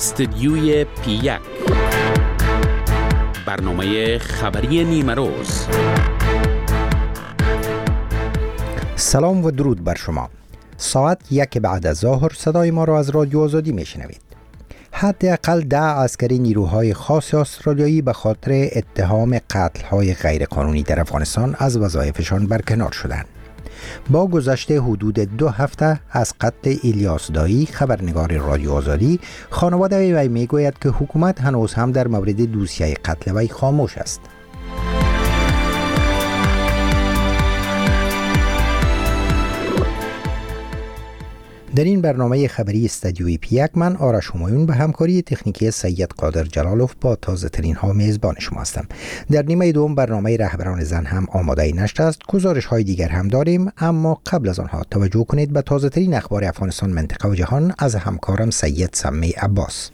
استدیوی پی1 برنامه خبری نیمه روز. سلام و درود بر شما. ساعت 1 بعد از ظهر صدای ما را از رادیو آزادی میشنوید. حداقل 10 عسکری نیروهای خاص استرالیایی به خاطر اتهام قتل‌های غیرقانونی در افغانستان از وظایفشان برکنار شدند. با گذشته حدود 2 هفته از قتل الیاس دایی، خبرنگار رادیو آزادی، خانواده وی میگوید که حکومت هنوز هم در مورد دوسیه قتل وی خاموش است. در این برنامه خبری استدیوی پی1 من آرش همایون به همکاری تکنیکی سید قادر جلالوف با تازه ترین ها میزبان شما هستم. در نیمه دوم برنامه رهبران زن هم آماده نشده است. گزارش های دیگر هم داریم، اما قبل از آنها توجه کنید به تازه ترین اخبار افغانستان، منطقه و جهان از همکارم سید سمی عباس.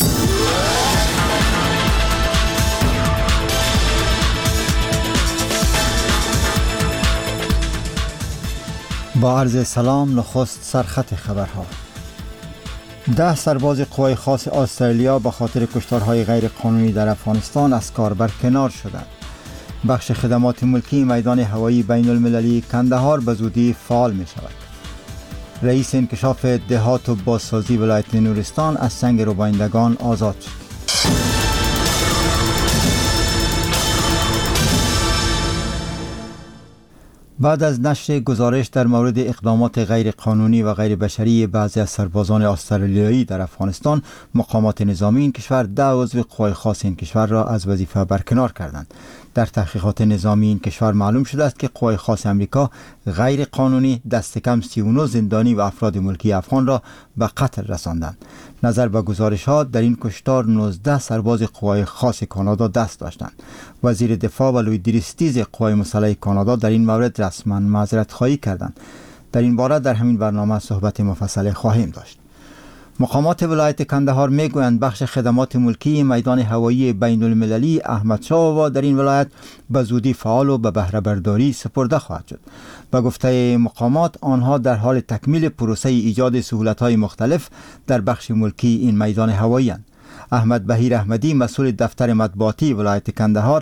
با عرض سلام، نخست سرخط خبرها. 10 سرباز قوای خاص استرالیا به خاطر کشتارهای غیر قانونی در افغانستان از کار برکنار شدند. بخش خدمات ملکی میدان هوایی بین المللی کندهار به زودی فعال می شود. رئیس انکشاف دهات و بازسازی ولایت نورستان از سنگ ربایندگان آزاد شد. بعد از نشر گزارش در مورد اقدامات غیر قانونی و غیر بشری بعضی از سربازان استرالیایی در افغانستان، مقامات نظامی این کشور 10 عضو قوای خاص این کشور را از وظیفه برکنار کردند. در تحقیقات نظامی این کشور معلوم شده است که قوای خاص امریکا غیر قانونی دست کم 39 زندانی و افراد ملکی افغان را به قتل رساندند. نظر به گزارش ها در این کشتار 19 سرباز قوای خاص کانادا دست داشتند. وزیر دفاع و لوی دریستیز قوای مسلح کانادا در این مورد رسما معذرت خواهی کردند. در این باره در همین برنامه صحبت مفصل خواهیم داشت. مقامات ولایت کندهار میگویند بخش خدمات ملکی میدان هوایی بین المللی احمد شاه آوا در این ولایت به زودی فعال و به بهره برداری سپرده خواهد شد. به گفته مقامات، آنها در حال تکمیل پروسه ایجاد سهولت‌های مختلف در بخش ملکی این میدان هوایی اند. احمد بهیر احمدی، مسئول دفتر مطبوعاتی ولایت کندهار،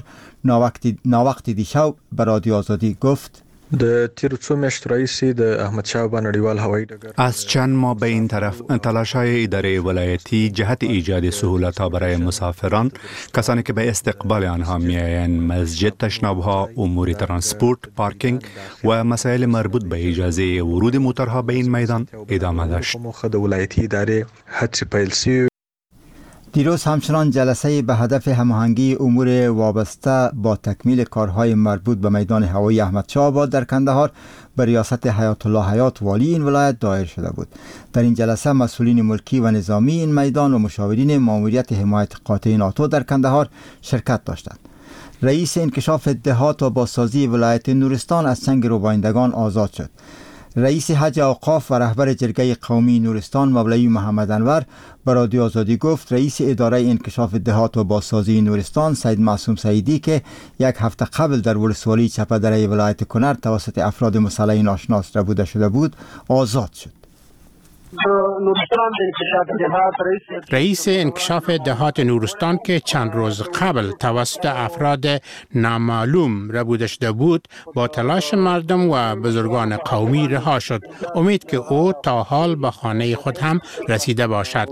ناوقت دیشب به رادیو آزادی گفت: د تیر څو میاشتو راهیسې د احمدشاه بابا نړیوال هوایي ډګر از چند ماه به این طرف تلاش‌های اداره ولایتی جهت ایجاد سهولت‌ها برای مسافران، کسانی که به استقبال آنها می‌آیند، مسجد، تشناب‌ها، امور ترانسپورت، پارکینگ و مسائل مربوط به اجازه ورود موترها به این میدان ادامه داشت. موخه د ولایتي ادارې هڅې پیل شوې. دیروز همچنان جلسه به هدف هماهنگی امور وابسته با تکمیل کارهای مربوط به میدان هوایی احمد شاه آباد در کندهار به ریاست حیات الله حیات والی این ولایت دایر شده بود. در این جلسه مسئولین ملکی و نظامی این میدان و مشاورین ماموریت حمایت قاطع ناتو در کندهار شرکت داشتند. رئیس انکشاف دهات و بازسازی ولایت نورستان از سنگ ربایندگان آزاد شد. رئیس حج اوقاف و رهبر جرگه قومی نورستان مولوی محمد انور به رادیو آزادی گفت رئیس اداره انکشاف دهات و بازسازی نورستان سید معصوم سعیدی که 1 هفته قبل در ولسوالی چپدره ولایت کنر توسط افراد مسلح ناشناس ربوده شده بود آزاد شد. رئیس انکشاف دهات نورستان که چند روز قبل توسط افراد نامعلوم ربوده شده بود با تلاش مردم و بزرگان قومی رها شد. امید که او تا حال به خانه خود هم رسیده باشد.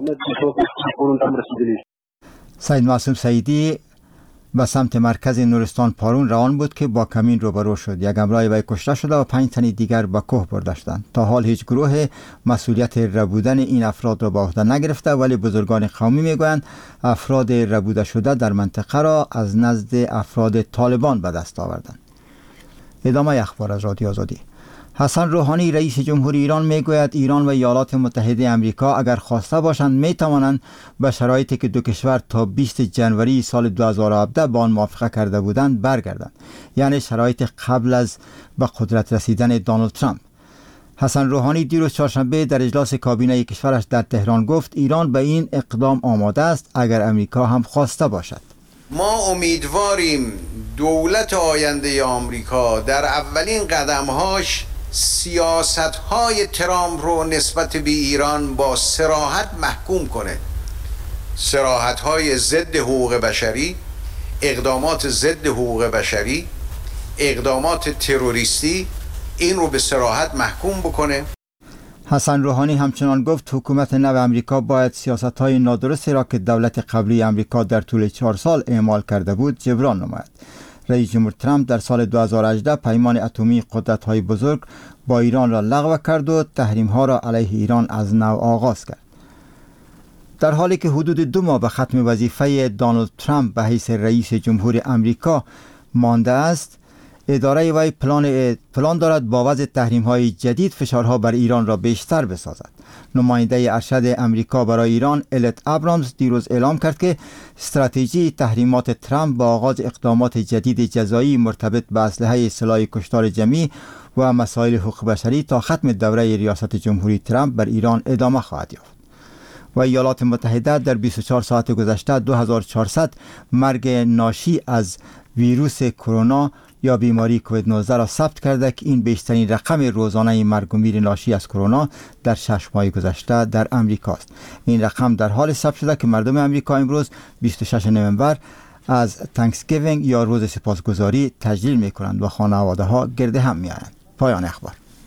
سید معصوم سعیدی به سمت مرکز نورستان پارون روان بود که با کمین روبرو شد. 1 همراه وی کشته شده و 5 تن دیگر به کوه برده شدند. تا حال هیچ گروه مسئولیت ربودن این افراد را به عهده نگرفته، ولی بزرگان قومی میگویند افراد ربوده شده در منطقه را از نزد افراد طالبان به دست آوردند. ادامه اخبار از رادیو آزادی. حسن روحانی رئیس جمهوری ایران میگوید ایران و ایالات متحده آمریکا اگر خواسته باشند میتوانند به شرایطی که 2 کشور تا 20 جنوری سال 2017 با آن موافقه کرده بودند برگردند، یعنی شرایط قبل از به قدرت رسیدن دونالد ترامپ. حسن روحانی دیروز چهارشنبه در اجلاس کابینه کشورش در تهران گفت ایران به این اقدام آماده است اگر آمریکا هم خواسته باشد. ما امیدواریم دولت آینده آمریکا در اولین قدمهاش سیاست‌های ترامپ رو نسبت به ایران با صراحت محکوم کنه صراحت‌های ضد حقوق بشری، اقدامات ضد حقوق بشری، اقدامات تروریستی این رو به صراحت محکوم بکنه. حسن روحانی همچنان گفت حکومت نو امریکا باید سیاست‌های نادرستی را که دولت قبلی امریکا در طول 4 سال اعمال کرده بود جبران نماید. رئیس جمهور ترامپ در سال 2018 پیمان اتمی قدرت‌های بزرگ با ایران را لغو کرد و تحریم‌ها را علیه ایران از نو آغاز کرد. در حالی که حدود 2 ماه به ختم وظیفه دونالد ترامپ به حیث رئیس جمهور امریکا مانده است، اداره وی پلان دارد با وضع تحریم‌های جدید فشارها بر ایران را بیشتر بسازد. نماینده ارشد امریکا برای ایران الیت ابرامز دیروز اعلام کرد که استراتژی تحریمات ترامپ با آغاز اقدامات جدید جزایی مرتبط به اسلحه سلاح کشتار جمعی و مسائل حقوق بشری تا ختم دوره ریاست جمهوری ترامپ بر ایران ادامه خواهد یافت. و ایالات متحده در 24 ساعت گذشته 2400 مرگ ناشی از ویروس کرونا یا بیماری کووید 19 را ثبت کرده که این بیشترین رقم روزانه مرگ و میر ناشی از کرونا در 6 ماه گذشته در امریکا است. این رقم در حال ثبت شده که مردم امریکا امروز 26 نوامبر از تانکسگیوینگ یا روز سپاسگزاری تجلیل می کنند و خانواده ها گرد هم می آیند. پایان اخبار.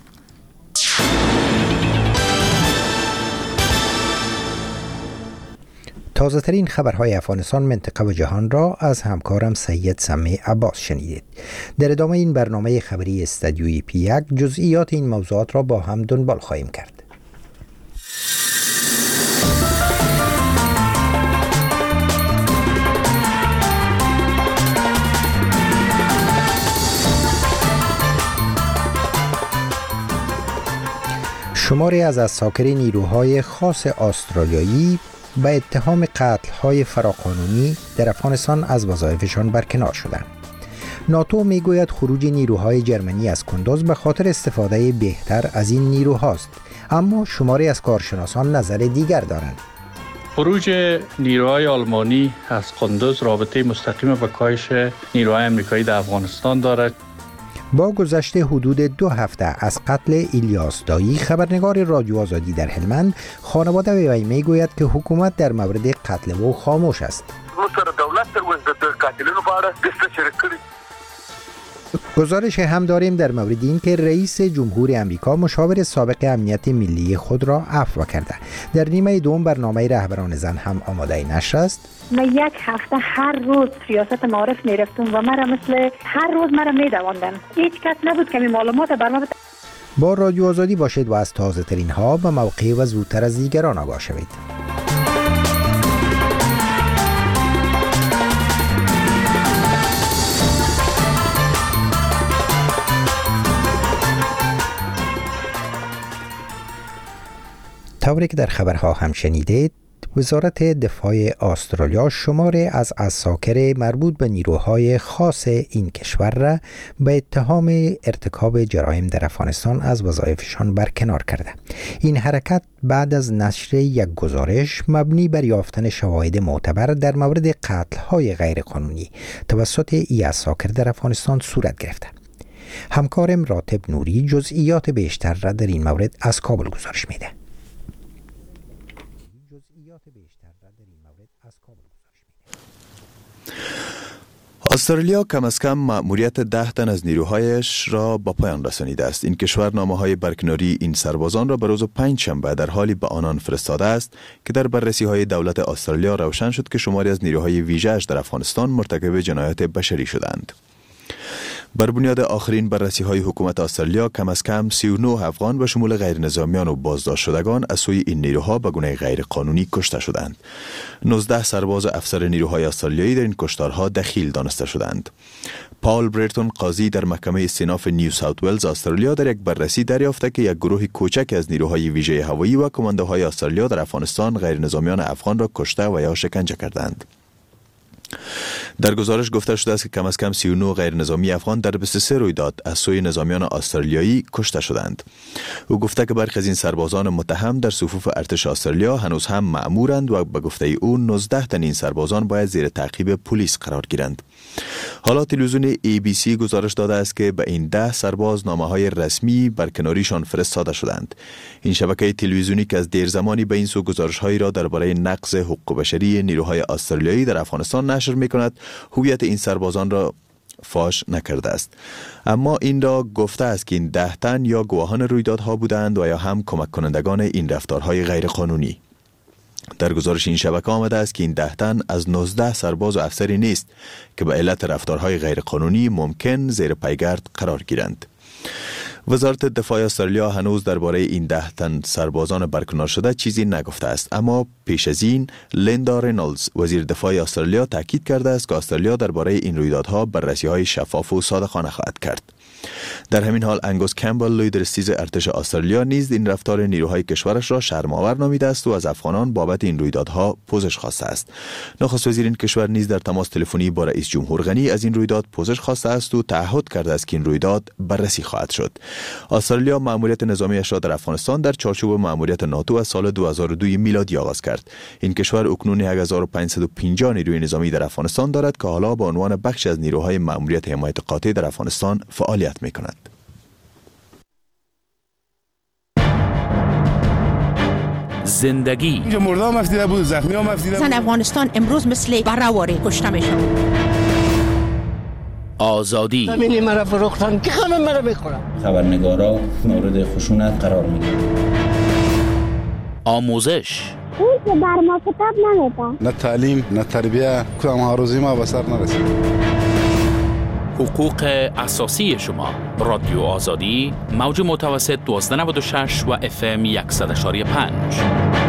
تازه ترین خبرهای افغانستان، منطقه و جهان را از همکارم سید سمی عباس شنیدید. در ادامه این برنامه خبری استودیوی پی 1 جزئیات این موضوعات را با هم دنبال خواهیم کرد. شماری از عساکر نیروهای خاص استرالیایی به اتهام قتل‌های فراقانونی در افغانستان از وظایفشان برکنار شدند. ناتو میگوید خروج نیروهای جرمنی از کندوز به خاطر استفاده بهتر از این نیروهاست، اما شماری از کارشناسان نظر دیگر دارند. خروج نیروهای آلمانی از کندوز رابطه مستقیم با کاهش نیروهای آمریکایی در افغانستان دارد. با گذشت حدود 2 هفته از قتل الیاس دایی، خبرنگار رادیو آزادی در هلمند، خانواده وی میگوید که حکومت در مورد قتل او خاموش است. گزارش هم داریم در مورد این که رئیس جمهور امریکا مشاور سابق امنیت ملی خود را عفو کرده. در نیمه دوم برنامه رهبران زن هم آماده نشر است. من 1 هفته هر روز ریاست معارف میرفتم و مرا مثل هر روز مرا میدواندن. هیچ کس نبود که معلومات برنامه. با رادیو آزادی باشید و از تازه ترین ها به موقع و زودتر از دیگران آگاه شوید. طوری که در خبرها هم شنیدید، وزارت دفاع استرالیا شماری از عساکر مربوط به نیروهای خاص این کشور را به اتهام ارتکاب جرایم در افغانستان از وظایفشان برکنار کرده. این حرکت بعد از نشر یک گزارش مبنی بر یافتن شواهد معتبر در مورد قتل‌های غیرقانونی توسط این عساکر در افغانستان صورت گرفته. همکارم راتب نوری جزئیات بیشتر را در این مورد از کابل گزارش میده. استرالیا کم از کم مأموریت 10 تن از نیروهایش را با پایان رسانیده است. این کشور نامه‌های برکناری این سربازان را به روز 5 شنبه در حالی به آنان فرستاده است که در بررسی‌های دولت استرالیا روشن شد که شماری از نیروهای ویژه‌اش در افغانستان مرتکب جنایات بشری شدند. بر بنیاد آخرین بررسی‌های حکومت استرالیا کم از کم 39 افغان به شمول غیر نظامیان و بازداشت شدگان از سوی این نیروها به گونه غیر قانونی کشته شدند. 19 سرباز و افسر نیروهای استرالیایی در این کشتارها دخیل دانسته شدند. پاول برایتون قاضی در محکمه استیناف نیو ساوت ولز استرالیا در یک بررسی دریافته که یک گروه کوچک از نیروهای ویژه هوایی و کماندوهای استرالیا در افغانستان غیر نظامیان افغان را کشته و یا شکنجه کردند. در گزارش گفته شده است که کم از کم 39 غیر نظامی افغان در 23 رویداد از سوی نظامیان استرالیایی کشته شدند. او گفته که برخی از این سربازان متهم در صفوف ارتش استرالیا هنوز هم مأمورند و به گفته او 19 تن این سربازان باید زیر تعقیب پلیس قرار گیرند. حالا تلویزیون ABC گزارش داده است که به این 10 سرباز نامه‌های رسمی برکناریشان فرستاده شدند. این شبکه تلویزیونی که از دیر زمانی به این سو گزارش‌هایی را درباره نقض حقوق بشری نیروهای استرالیایی در افغانستان نشر می‌کند، هویت این سربازان را فاش نکرده است. اما این را گفته است که این 10 تن یا گواهان رویدادها بودند و یا هم کمک کنندگان این رفتارهای غیرقانونی. در گزارش این شبکه آمده است که این 10 تن از 19 سرباز و افسری نیست که به علت رفتارهای غیرقانونی ممکن زیر پیگرد قرار گیرند. وزارت دفاع استرالیا هنوز درباره این 10 تن سربازان برکنار شده چیزی نگفته است، اما پیش از این لیندا رینولدز وزیر دفاع استرالیا تاکید کرده است که استرالیا درباره این رویدادها بررسی‌های شفاف و صادقانه خواهد کرد. در همین حال انگوس کمبل لوی درستیز ارتش استرالیا نیز این رفتار نیروهای کشورش را شرم‌آور نامیده است و از افغانان بابت این رویدادها پوزش خواسته است. نخست وزیر این کشور نیز در تماس تلفنی با رئیس جمهور غنی از این رویداد پوزش خواسته است و تعهد کرده است که این رویداد بررسی خواهد شد. استرالیا مأموریت نظامیش را در افغانستان در چارچوب مأموریت ناتو از سال 2002 میلادی آغاز کرد. این کشور اکنون 1550 نیروی نظامی در افغانستان دارد که حالا به عنوان بخش از نیروهای مأموریت حمایت قاطع در افغانستان فعالیت می‌کند. زندگی اینجا مردم مفتیده بود، زخمی ها مفتیده بود. زن افغانستان امروز مثل برهواری کشته میشن. آزادی همینی مرا فروختن که خانم مرا میخورم. خبرنگارا مورد خشونت قرار میگیرن. آموزش اون که بر ما کتاب نمیده. نه تعلیم نه تربیه، کدام هاروزی ما به سر نرسید. حقوق اساسی شما. رادیو آزادی، موج متوسط 1296 و FM 100.5.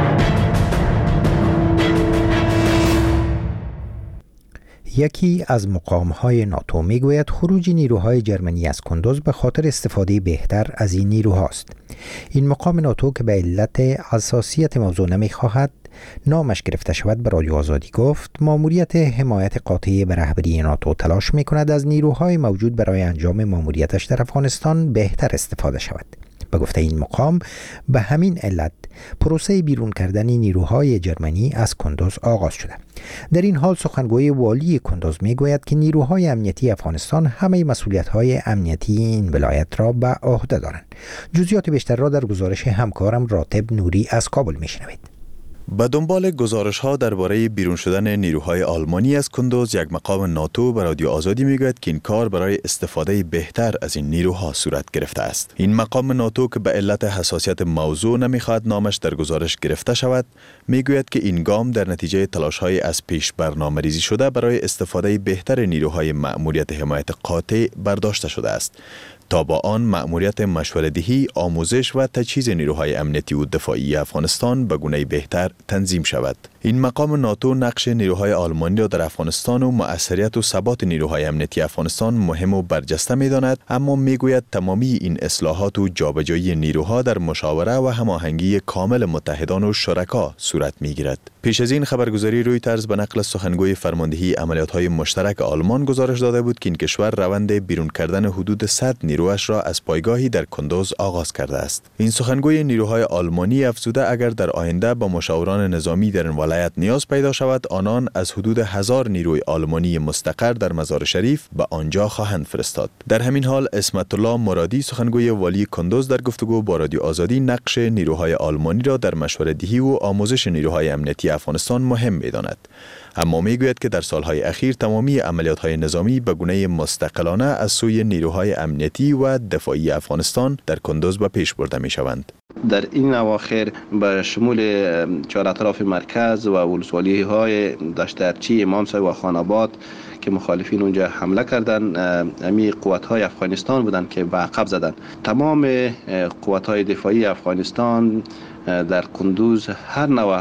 یکی از مقام‌های ناتو میگوید خروج نیروهای جرمنی از کندوز به خاطر استفاده بهتر از این نیروهاست. این مقام ناتو که به علت حساسیت موضوع نمیخواهد نامش گرفته شود به رادیو آزادی گفت ماموریت حمایت قاطع به رهبری ناتو تلاش میکند از نیروهای موجود برای انجام ماموریتش در افغانستان بهتر استفاده شود. به گفته این مقام به همین علت پروسه بیرون کردن نیروهای جرمنی از کندوز آغاز شده. در این حال سخنگوی والی کندوز میگوید که نیروهای امنیتی افغانستان همه مسئولیت‌های امنیتی این ولایت را به عهده دارند. جزئیات بیشتر را در گزارش همکارم راتب نوری از کابل میشنوید. به دنبال گزارش‌ها درباره بیرون شدن نیروهای آلمانی از کندوز، یک مقام ناتو به رادیو آزادی میگوید که این کار برای استفاده بهتر از این نیروها صورت گرفته است. این مقام ناتو که به علت حساسیت موضوع نمیخواهد نامش در گزارش گرفته شود، میگوید که این گام در نتیجه تلاش‌های از پیش برنامه‌ریزی شده برای استفاده بهتر نیروهای مأموریت حمایت قاطع برداشته شده است. تا با آن مأموریت مشوره‌دهی، آموزش و تجهیز نیروهای امنیتی و دفاعی افغانستان به گونه بهتر تنظیم شود. این مقام ناتو نقش نیروهای آلمانی را در افغانستان و مؤثریت و ثبات نیروهای امنیتی افغانستان مهم و برجسته می‌داند، اما میگوید تمامی این اصلاحات و جابجایی نیروها در مشاوره و هماهنگی کامل متحدان و شرکا صورت می‌گیرد. پیش از این خبرگزاری رویترز به نقل سخنگوی فرماندهی عملیات‌های مشترک آلمان گزارش داده بود که این کشور روند بیرون کردن حدود 100 نیرویش را از پایگاهی در کندوز آغاز کرده است. این سخنگوی نیروهای آلمانی افزوده اگر در آینده با مشاوران نظامی در این ولایت نیاز پیدا شود، آنان از حدود 1000 نیروی آلمانی مستقر در مزار شریف به آنجا خواهند فرستاد. در همین حال اسمت الله مرادی سخنگوی والی کندوز در گفتگو با رادیو آزادی نقش نیروهای آلمانی را در مشوره‌دهی و آموزش نیروهای امنیتی افغانستان مهم می‌داند. اما میگوید که در سالهای اخیر تمامی عملیات‌های نظامی به گونه مستقلانه از سوی نیروهای امنیتی و دفاعی افغانستان در کندوز به پیش برده می‌شوند. در این اواخر به شمول چهار اطراف مرکز و ولسوالی‌های دشت ارچی، امامسای و خاناباد که مخالفین اونجا حمله کردن، امی قوت‌های افغانستان بودن که به عقب زدن. تمام قوت‌های دفاعی افغانستان در کندوز هر نوع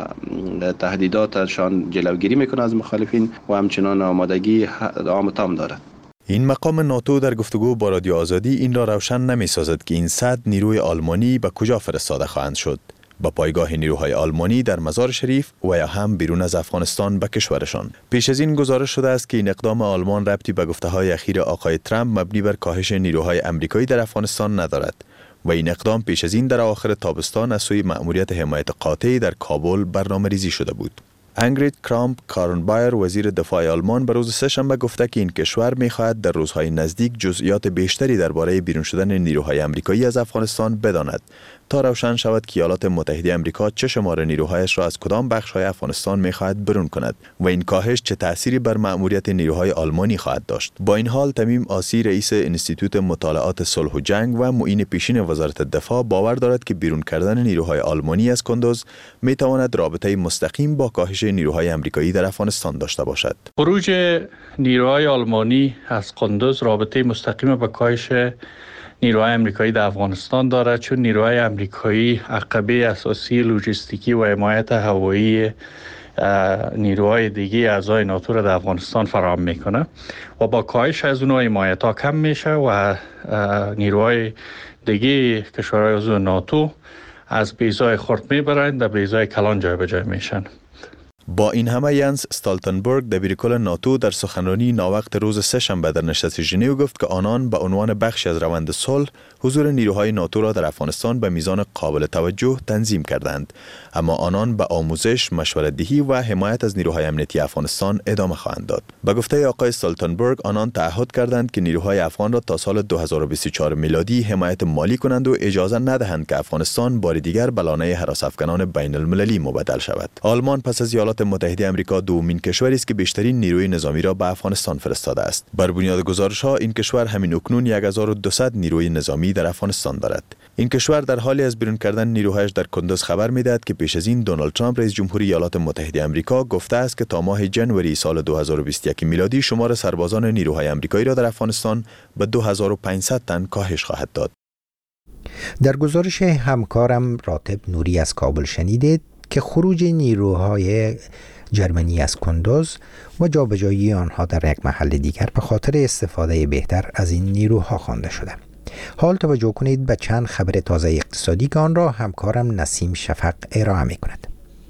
تهدیداتشان جلوگیری میکنه از مخالفین و همچنان آمادگی عام تام دارد. این مقام ناتو در گفتگو با رادیو آزادی این را روشن نمی سازد که این 100 نیروی آلمانی به کجا فرستاده خواهند شد، با پایگاه نیروهای آلمانی در مزار شریف و یا هم بیرون از افغانستان به کشورشان. پیش از این گزارش شده است که این اقدام آلمان ربطی به گفته‌های اخیر آقای ترامپ مبنی بر کاهش نیروهای آمریکایی در افغانستان ندارد و این اقدام پیش از این در آخر تابستان از سوی مأموریت حمایت قاطع در کابل برنامه‌ریزی شده بود. انگرید کرامپ کارنبایر وزیر دفاع آلمان به روز سه‌شنبه گفته که این کشور می‌خواهد در روزهای نزدیک جزئیات بیشتری درباره بیرون شدن نیروهای آمریکایی از افغانستان بداند تا روشن شود که ایالات متحده آمریکا چه شمار نیروهایش را از کدام بخش‌های افغانستان می‌خواهد برون کند و این کاهش چه تأثیری بر مأموریت نیروهای آلمانی خواهد داشت. با این حال تمیم آسی رئیس انستیتوت مطالعات صلح و جنگ و معین پیشین وزارت دفاع باور دارد که بیرون کردن نیروهای آلمانی از کندوز می‌تواند رابطه مستقیم با کاهش نیروهای آمریکایی در افغانستان داشته باشد. خروج نیروهای آلمانی از قندوز رابطه مستقیم با کاهش نیروهای آمریکایی در افغانستان دارد، چون نیروهای آمریکایی عقبه اساسی لوجستیکی و حمایت هوایی نیروهای دیگه اعضای ناتو را در افغانستان فراهم میکنه و با کاهش از اونها حمایت ها کم میشه و نیروهای دیگه کشورهای عضو ناتو از بیضای خرد میبرند و بیضای کلان جای به جای میشن. با این همه ینس استالتنبرگ دبیرکل ناتو در سخنرانی ناوقت روز سه‌شنبه در نشست ژنو گفت که آنان به عنوان بخشی از روند صلح حضور نیروهای ناتو را در افغانستان به میزان قابل توجه تنظیم کردند، اما آنان به آموزش، مشورت‌دهی و حمایت از نیروهای امنیتی افغانستان ادامه خواهند داد. به گفته آقای استالتنبرگ آنان تعهد کردند که نیروهای افغان را تا سال 2024 میلادی حمایت مالی کنند و اجازه ندهند که افغانستان بار دیگر به لانه هراس افغانان بین المللی مبدل شود. آلمان پس از ایالات متحده آمریکا دومین کشوری است که بیشترین نیروی نظامی را به افغانستان فرستاده است. بر بنیاد گزارش‌ها این کشور همین اکنون 1200 نیروی نظامی در افغانستان دارد. این کشور در حالی از بیرون کردن نیروهایش در کندوز خبر می‌دهد که پیش از این دونالد ترامپ رئیس جمهوری ایالات متحده آمریکا گفته است که تا ماه ژانویه سال 2021 میلادی شمار سربازان نیروهای آمریکایی را در افغانستان به 2500 تن کاهش خواهد داد. در گزارش همکارم راتب نوری از کابل شنیدید که خروج نیروهای جرمنی از کندوز و جابجایی آنها در یک محل دیگر به خاطر استفاده بهتر از این نیروها خوانده شده. حال توجه کنید به چند خبر تازه اقتصادی که آن را همکارم نسیم شفق ارائه می کند.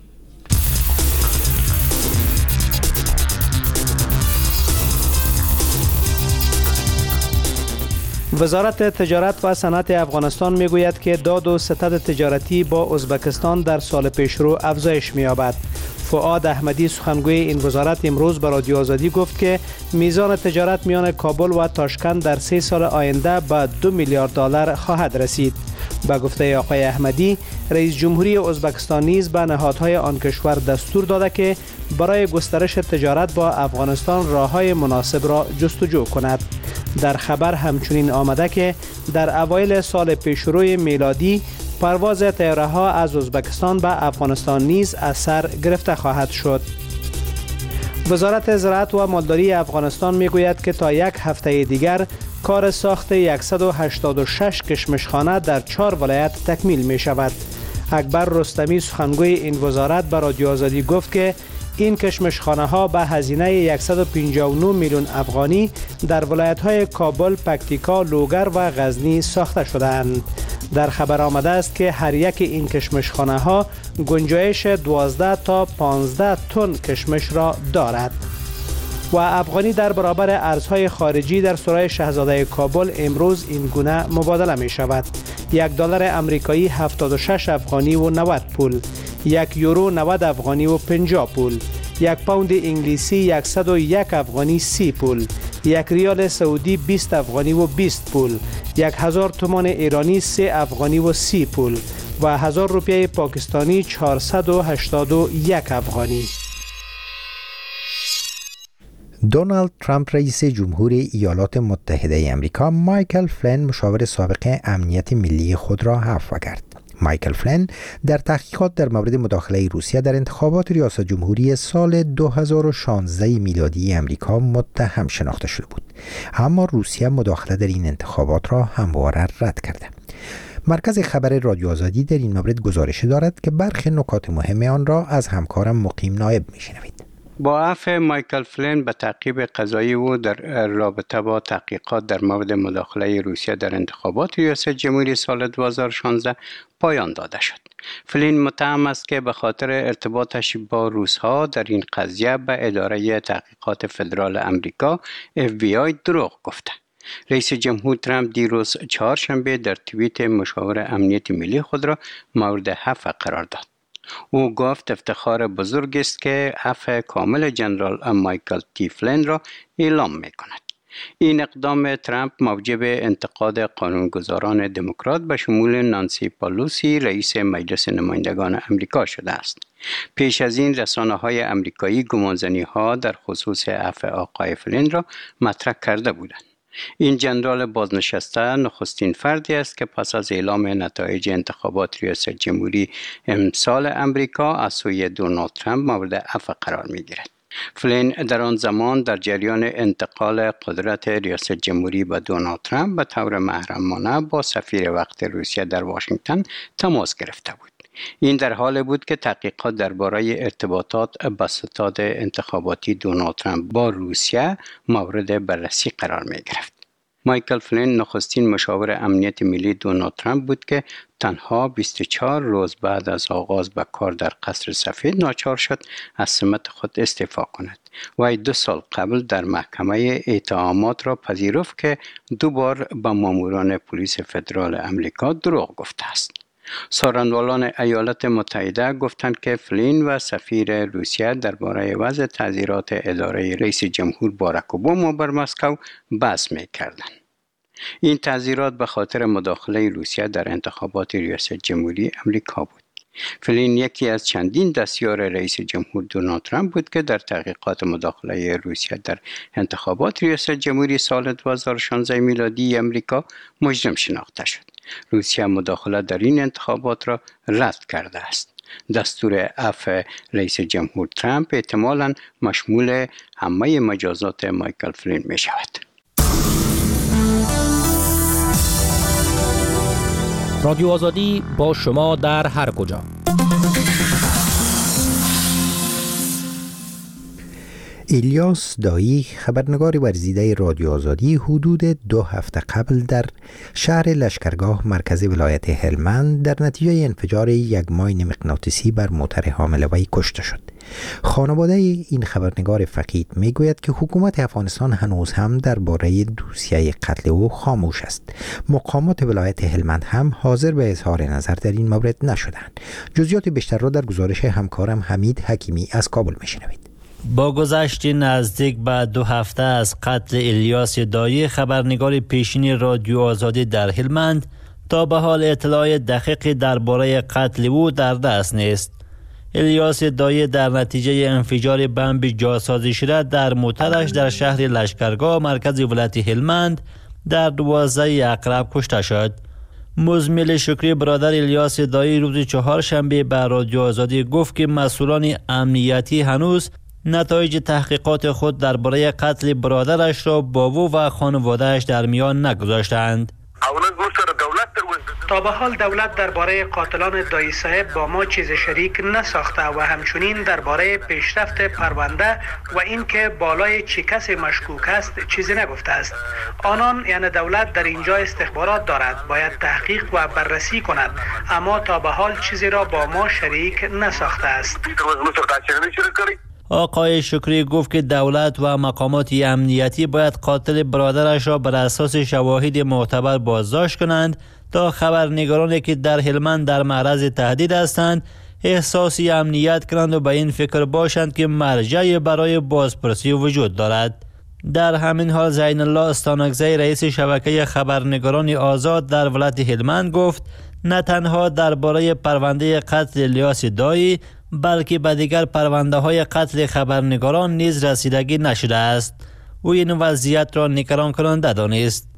وزارت تجارت و صنعت افغانستان میگوید که داد و ستد تجارتی با ازبکستان در سال پیشرو افزایش می‌یابد. فؤاد احمدی سخنگوی این وزارت امروز به رادیو آزادی گفت که میزان تجارت میان کابل و تاشکند در 3 سال آینده به 2 میلیارد دلار خواهد رسید. به گفته آقای احمدی، رئیس جمهوری ازبکستان نیز به نهادهای آن کشور دستور داده که برای گسترش تجارت با افغانستان راههای مناسب را جستجو کند. در خبر همچنین آمده که در اوایل سال پیشروی میلادی پرواز طیاره‌ها از ازبکستان به افغانستان نیز از سر گرفته خواهد شد. وزارت زراعت و مالداری افغانستان میگوید که تا یک هفته دیگر کار ساخت 186 کشمشخانه در 4 ولایت تکمیل می شود. اکبر رستمی سخنگوی این وزارت به رادیو آزادی گفت که این کشمشخانه ها به هزینه 159 میلیون افغانی در ولایت های کابل، پکتیکا، لوگر و غزنی ساخته شده‌اند. در خبر آمده است که هر یک این کشمشخانه ها گنجایش 12 تا 15 تن کشمش را دارد. و افغانی در برابر ارزهای خارجی در سرای شاهزاده کابل امروز این گونه مبادله می شود. $1 امریکایی 76 افغانی و 90 پول، 1 یورو 90 افغانی و 50 پول، 1 پوند انگلیسی 101 افغانی 30 پول، 1 ریال سعودی 20 افغانی و 20 پول، 1000 تومان ایرانی 3 افغانی و 30 پول و 1000 روپیه پاکستانی 481 افغانی. دونالد ترامپ رئیس جمهوری ایالات متحده آمریکا مایکل فلین مشاور سابق امنیت ملی خود را عفو کرد. مایکل فلین در تحقیقات در مورد مداخله روسیه در انتخابات ریاست جمهوری سال 2016 میلادی آمریکا متهم شناخته شده بود، اما روسیه مداخله در این انتخابات را همواره رد کرده. مرکز خبر رادیو آزادی در این مورد گزارش دارد که برخی نکات مهم آن را از همکارم مقیم نایب میشنوید. با عفو مایکل فلین به تعقیب قضایی او در رابطه با تحقیقات در مورد مداخله روسیه در انتخابات ریاست جمهوری سال 2016 پایان داده شد. فلین متهم است که به خاطر ارتباطش با روس‌ها در این قضیه به اداره تحقیقات فدرال امریکا FBI دروغ گفته. رئیس جمهور ترامپ دیروز چهارشنبه در توییت مشاور امنیت ملی خود را مورد عفو قرار داد. او گفت افتخار بزرگ است که عفو کامل جنرال مایکل تی فلین را اعلام می‌کند. این اقدام ترامپ موجب انتقاد قانونگذاران دموکرات به شمول نانسی پالوسی رئیس مجلس نمایندگان امریکا شده است. پیش از این رسانه‌های امریکایی گمانزنی‌ها در خصوص عفو آقای فلین را مطرح کرده بودند. این جنرال بازنشسته نخستین فردی است که پس از اعلام نتایج انتخابات ریاست جمهوری امسال امریکا از سوی دونالد ترامپ مورد عفو قرار می‌گیرد. فلین در آن زمان در جریان انتقال قدرت ریاست جمهوری به دونالد ترامپ به طور محرمانه با سفیر وقت روسیه در واشنگتن تماس گرفته بود. این در حال بود که تحقیقات درباره ارتباطات با ستاد انتخاباتی دونالد ترامپ با روسیه مورد بررسی قرار می گرفت. مایکل فلین نخستین مشاور امنیت ملی دونالد ترامپ بود که تنها 24 روز بعد از آغاز به کار در قصر سفید ناچار شد از سمت خود استعفا کند. وی 2 سال قبل در محکمه اتهامات را پذیرفت که 2 بار به ماموران پلیس فدرال امریکا دروغ گفته است. سخنرانان ایالات متحده گفتند که فلین و سفیر روسیه درباره وضع تعزیرات اداره رئیس جمهور باراک اوباما بر مسکو بحث می‌کردند. این تعزیرات به خاطر مداخله روسیه در انتخابات ریاست جمهوری امریکا بود. فلین یکی از چندین دستیار رئیس جمهور دونالد ترامپ بود که در تحقیقات مداخله روسیه در انتخابات ریاست جمهوری سال 2016 میلادی امریکا مجرم شناخته شد. روسیه مداخله در این انتخابات را رد کرده است. دستور عفو رئیس جمهور ترامپ احتمالاً مشمول همه مجازات مایکل فلین می شود. رادیو آزادی با شما در هر کجا. الیاس دایی، خبرنگار ورزیده رادیو آزادی، حدود 2 هفته قبل در شهر لشکرگاه مرکز ولایت هلمند در نتیجه انفجار یک ماین مغناطیسی بر موتر حامل وی کشته شد. خانواده این خبرنگار فقید میگوید که حکومت افغانستان هنوز هم درباره دوسیه قتل او خاموش است. مقامات ولایت هلمند هم حاضر به اظهار نظر در این مورد نشدند. جزئیات بیشتر را در گزارش همکارم حمید حکیمی از کابل میشنوید. با گذشت نزدیک به 2 هفته از قتل الیاس دایی، خبرنگار پیشین رادیو آزادی در هلمند، تا به حال اطلاع دقیق درباره قتل او در دست نیست. الیاس دایی در نتیجه انفجار بمب جاسازی شده در موترش در شهر لشکرگاه مرکز ولایت هلمند در 12 اقرب کشته شد. مزمل شکری برادر الیاس دایی روز 4 شنبه به رادیو آزادی گفت که مسئولان امنیتی هنوز نتایج تحقیقات خود درباره قتل برادرش را با او و خانواده‌اش در میان نگذاشتند. تا به حال دولت درباره قاتلان دایی صاحب با ما چیز شریک نساخته و همچنین درباره پیشرفت پرونده و اینکه بالای چه کسی مشکوک است چیزی نگفته است. آنان یعنی دولت در اینجا استخبارات دارد، باید تحقیق و بررسی کند، اما تا به حال چیزی را با ما شریک نساخته است. آقای شکری گفت که دولت و مقامات امنیتی باید قاتل برادرش را بر اساس شواهد معتبر بازداشت کنند تا خبرنگارانی که در هلمند در معرض تهدید هستند احساسی امنیت کنند و به این فکر باشند که مرجعی برای بازپرسی وجود دارد. در همین حال زین الله استانکزی رئیس شبکه خبرنگاران آزاد در ولایت هلمند گفت نه تنها درباره پرونده قتل الیاس دایی بلکه به دیگر پرونده های قتل خبرنگاران نیز رسیدگی نشده است. او این وضعیت را نگران کننده دانست.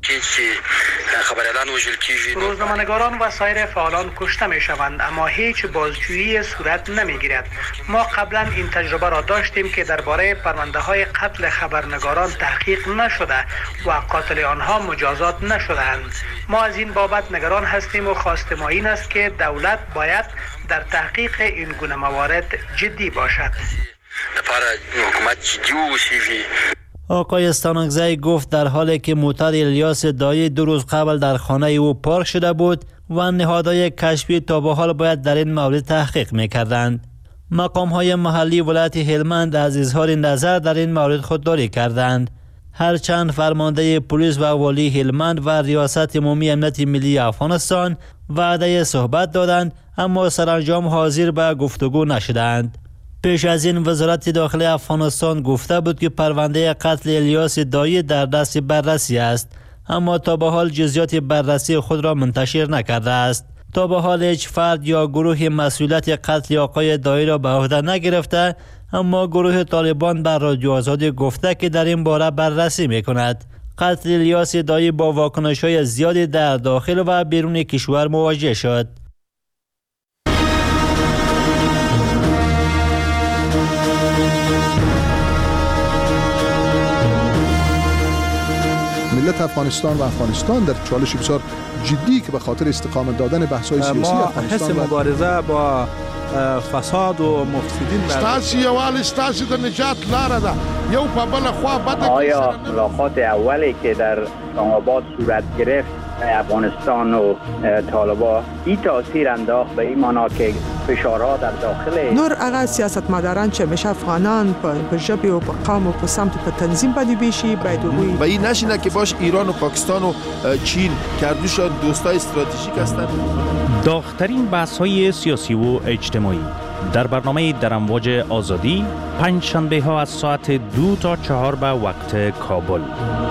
روزنامه‌نگاران و سایر فعالان کشته می شوند اما هیچ بازجویی صورت نمی گیرد. ما قبلا این تجربه را داشتیم که درباره پرونده های قتل خبرنگاران تحقیق نشده و قاتل آنها مجازات نشدند. ما از این بابت نگران هستیم و خواست ما این است که دولت باید در تحقیق این گونه موارد جدی باشد. آقای استانکزی گفت در حالی که موتر الیاس دایی 2 روز قبل در خانه او پارک شده بود و نهادهای کشفی تا به حال باید در این مورد تحقیق می‌کردند. مقام‌های محلی ولایت هلمند از اظهار نظر در این مورد خودداری کردند. هرچند فرمانده پلیس و والی هلمند و ریاست عمومی امنیت ملی افغانستان وعده صحبت دادند، اما سرانجام حاضر به گفتگو نشدند. پیش از این وزارت داخلی افغانستان گفته بود که پرونده قتل الیاس دایی در دست بررسی است، اما تا به حال جزئیات بررسی خود را منتشر نکرده است. تا به حال هیچ فرد یا گروه مسئولیت قتل آقای دایی را به عهده نگرفته، اما گروه طالبان بر رادیو آزادی گفته که در این باره بررسی میکند. قتل الیاس دایی با واکنش‌های زیادی در داخل و بیرون کشور مواجه شد. ملت افغانستان و افغانستان در چالش بسیار جدی که به خاطر استقامت دادن بحث‌های سیاسی افغانستان حس مبارزه با فساد و مفسدین ستاسي یوال ستاسي د نجات لاره ده یو په بل خوا بده. آیا ملاقات اولی که در اسلام آباد صورت گرفت افغانستان و طالبان این تاثیر انداخت به این معنا که فشارها در داخل نور هغه سیاستمداران چې مشه افغانان په ژبه او په قوم او په سمت په تنظیم باندې بشي باید وي و این نشینه که باش ایران و پاکستان و چین کردوش دوستای استراتژیک هستند. داغ‌ترین بحث‌های سیاسی و اجتماعی در برنامه در امواج آزادی پنج شنبه ها از ساعت 2 تا 4 به وقت کابل.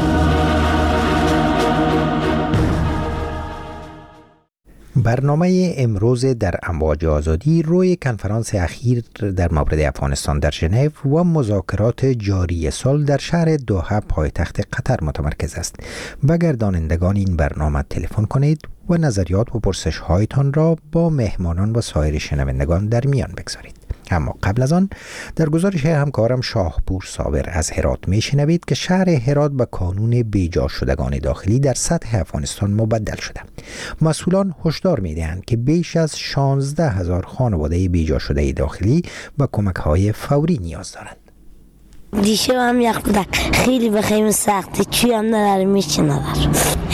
برنامه امروز در امواج آزادی روی کنفرانس اخیر در مورد افغانستان در ژنو و مذاکرات جاری سال در شهر دوحه پایتخت قطر متمرکز است. به گردانندگان این برنامه تلفن کنید و نظریات و پرسش هایتان را با مهمانان و سایر شنوندگان در میان بگذارید. اما قبل از آن در گزارش همکارم شاهپور صابر از هرات میشنوید که شهر هرات به کانون بیجا شدگان داخلی در سطح افغانستان مبدل شده. مسئولان هشدار میدهند که بیش از 16,000 خانواده بیجا شده داخلی به کمک‌های فوری نیاز دارند. دیشب هم یک بودک خیلی بخیم سخته چی هم نداریم هیچی نداریم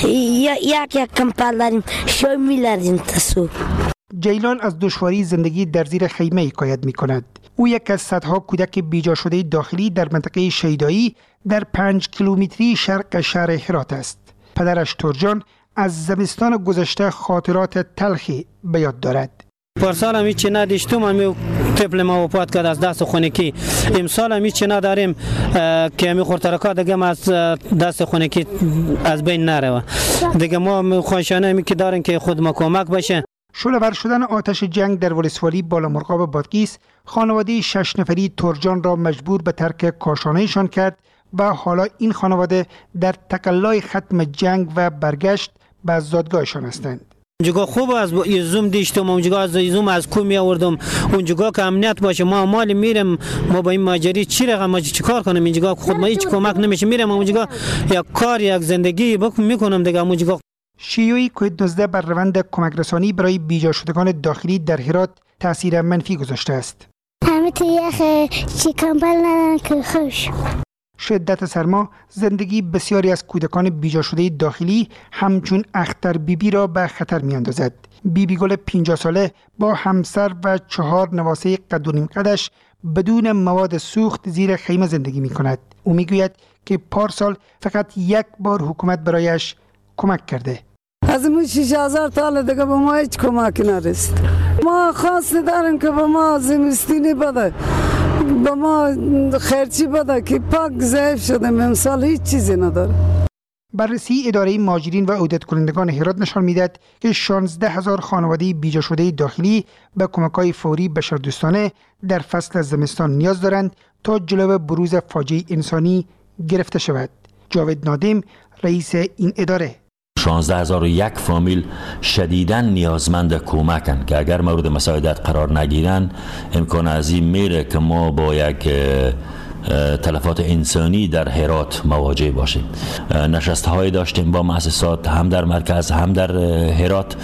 یک کمپل داریم شای میلردیم تصور. جیلان از دشواری زندگی در زیر خیمه حکایت می کند. او یک از صدها کودک بیجا شده داخلی در منطقه شیدایی در 5 کیلومتری شرق شهر هرات است. پدرش ترجان از زمستان گذشته خاطرات تلخی به یاد دارد. پارسال هم هیچی نداشتم، همی طفل ما وفات کرد از دست خونکی. امسال هم هیچی نداریم که همی خورترکا دیگه از دست خونکی از بین نره. دیگه ما خواهشانه همی که داریم که خود ما کمک بشه. شعله‌ور شدن آتش جنگ در ولسوالی بالامرغاب بادغیس خانواده 6 نفری ترجان را مجبور به ترک کاشانه‌شان کرد و حالا این خانواده در تقلای ختم جنگ و برگشت به زادگاهشان هستند. اونجا خوب از یزوم دیشتم، اونجا از یزوم از کومی آوردم، اونجا که امنیت باشه ما مال میرم، ما با این ماجری چی رقم ما چیکار کنم؟ اینجا خود ما هیچ کمک نمیشه، میرم اونجا یک کار یک زندگی میکنم دیگه. اونجا شیوع کووید-19 بر روند کمک رسانی برای بیجا شدگان داخلی در هرات تاثیر منفی گذاشته است. همه تو یخ چی کمبل ندارن که خوش. شدت سرما زندگی بسیاری از کودکان بیجا شده داخلی همچون اختر بیبی را به خطر می اندازد. بیبی گل 50 ساله با همسر و 4 نواسه قد و نیم قدش بدون مواد سوخت زیر خیمه زندگی می کند. او می گوید که پارسال فقط یک بار حکومت برایش کمک کرده. از ما 6,000 تا دیگه به ما هیچ کمک نرسید. ما خواست داریم که به ما زمستینی بده، به ما خرچی بده که پاک ضعیف شدیم، امسال هیچ چیزی نداره. بررسی اداره مهاجرین و عودت کنندگان هرات نشان میدهد که 16,000 خانواده بیجا شده داخلی به کمک‌های فوری بشردوستانه در فصل زمستان نیاز دارند تا جلو بروز فاجعه انسانی گرفته شود. جاوید نادم رئیس این اداره: 16,001 فامیل شدیداً نیازمند کمکن که اگر مورد مساعدت قرار نگیرن امکان عظیم میره که ما با یک تلفات انسانی در هرات مواجه باشیم. نشست های داشتیم با مؤسسات هم در مرکز هم در هرات.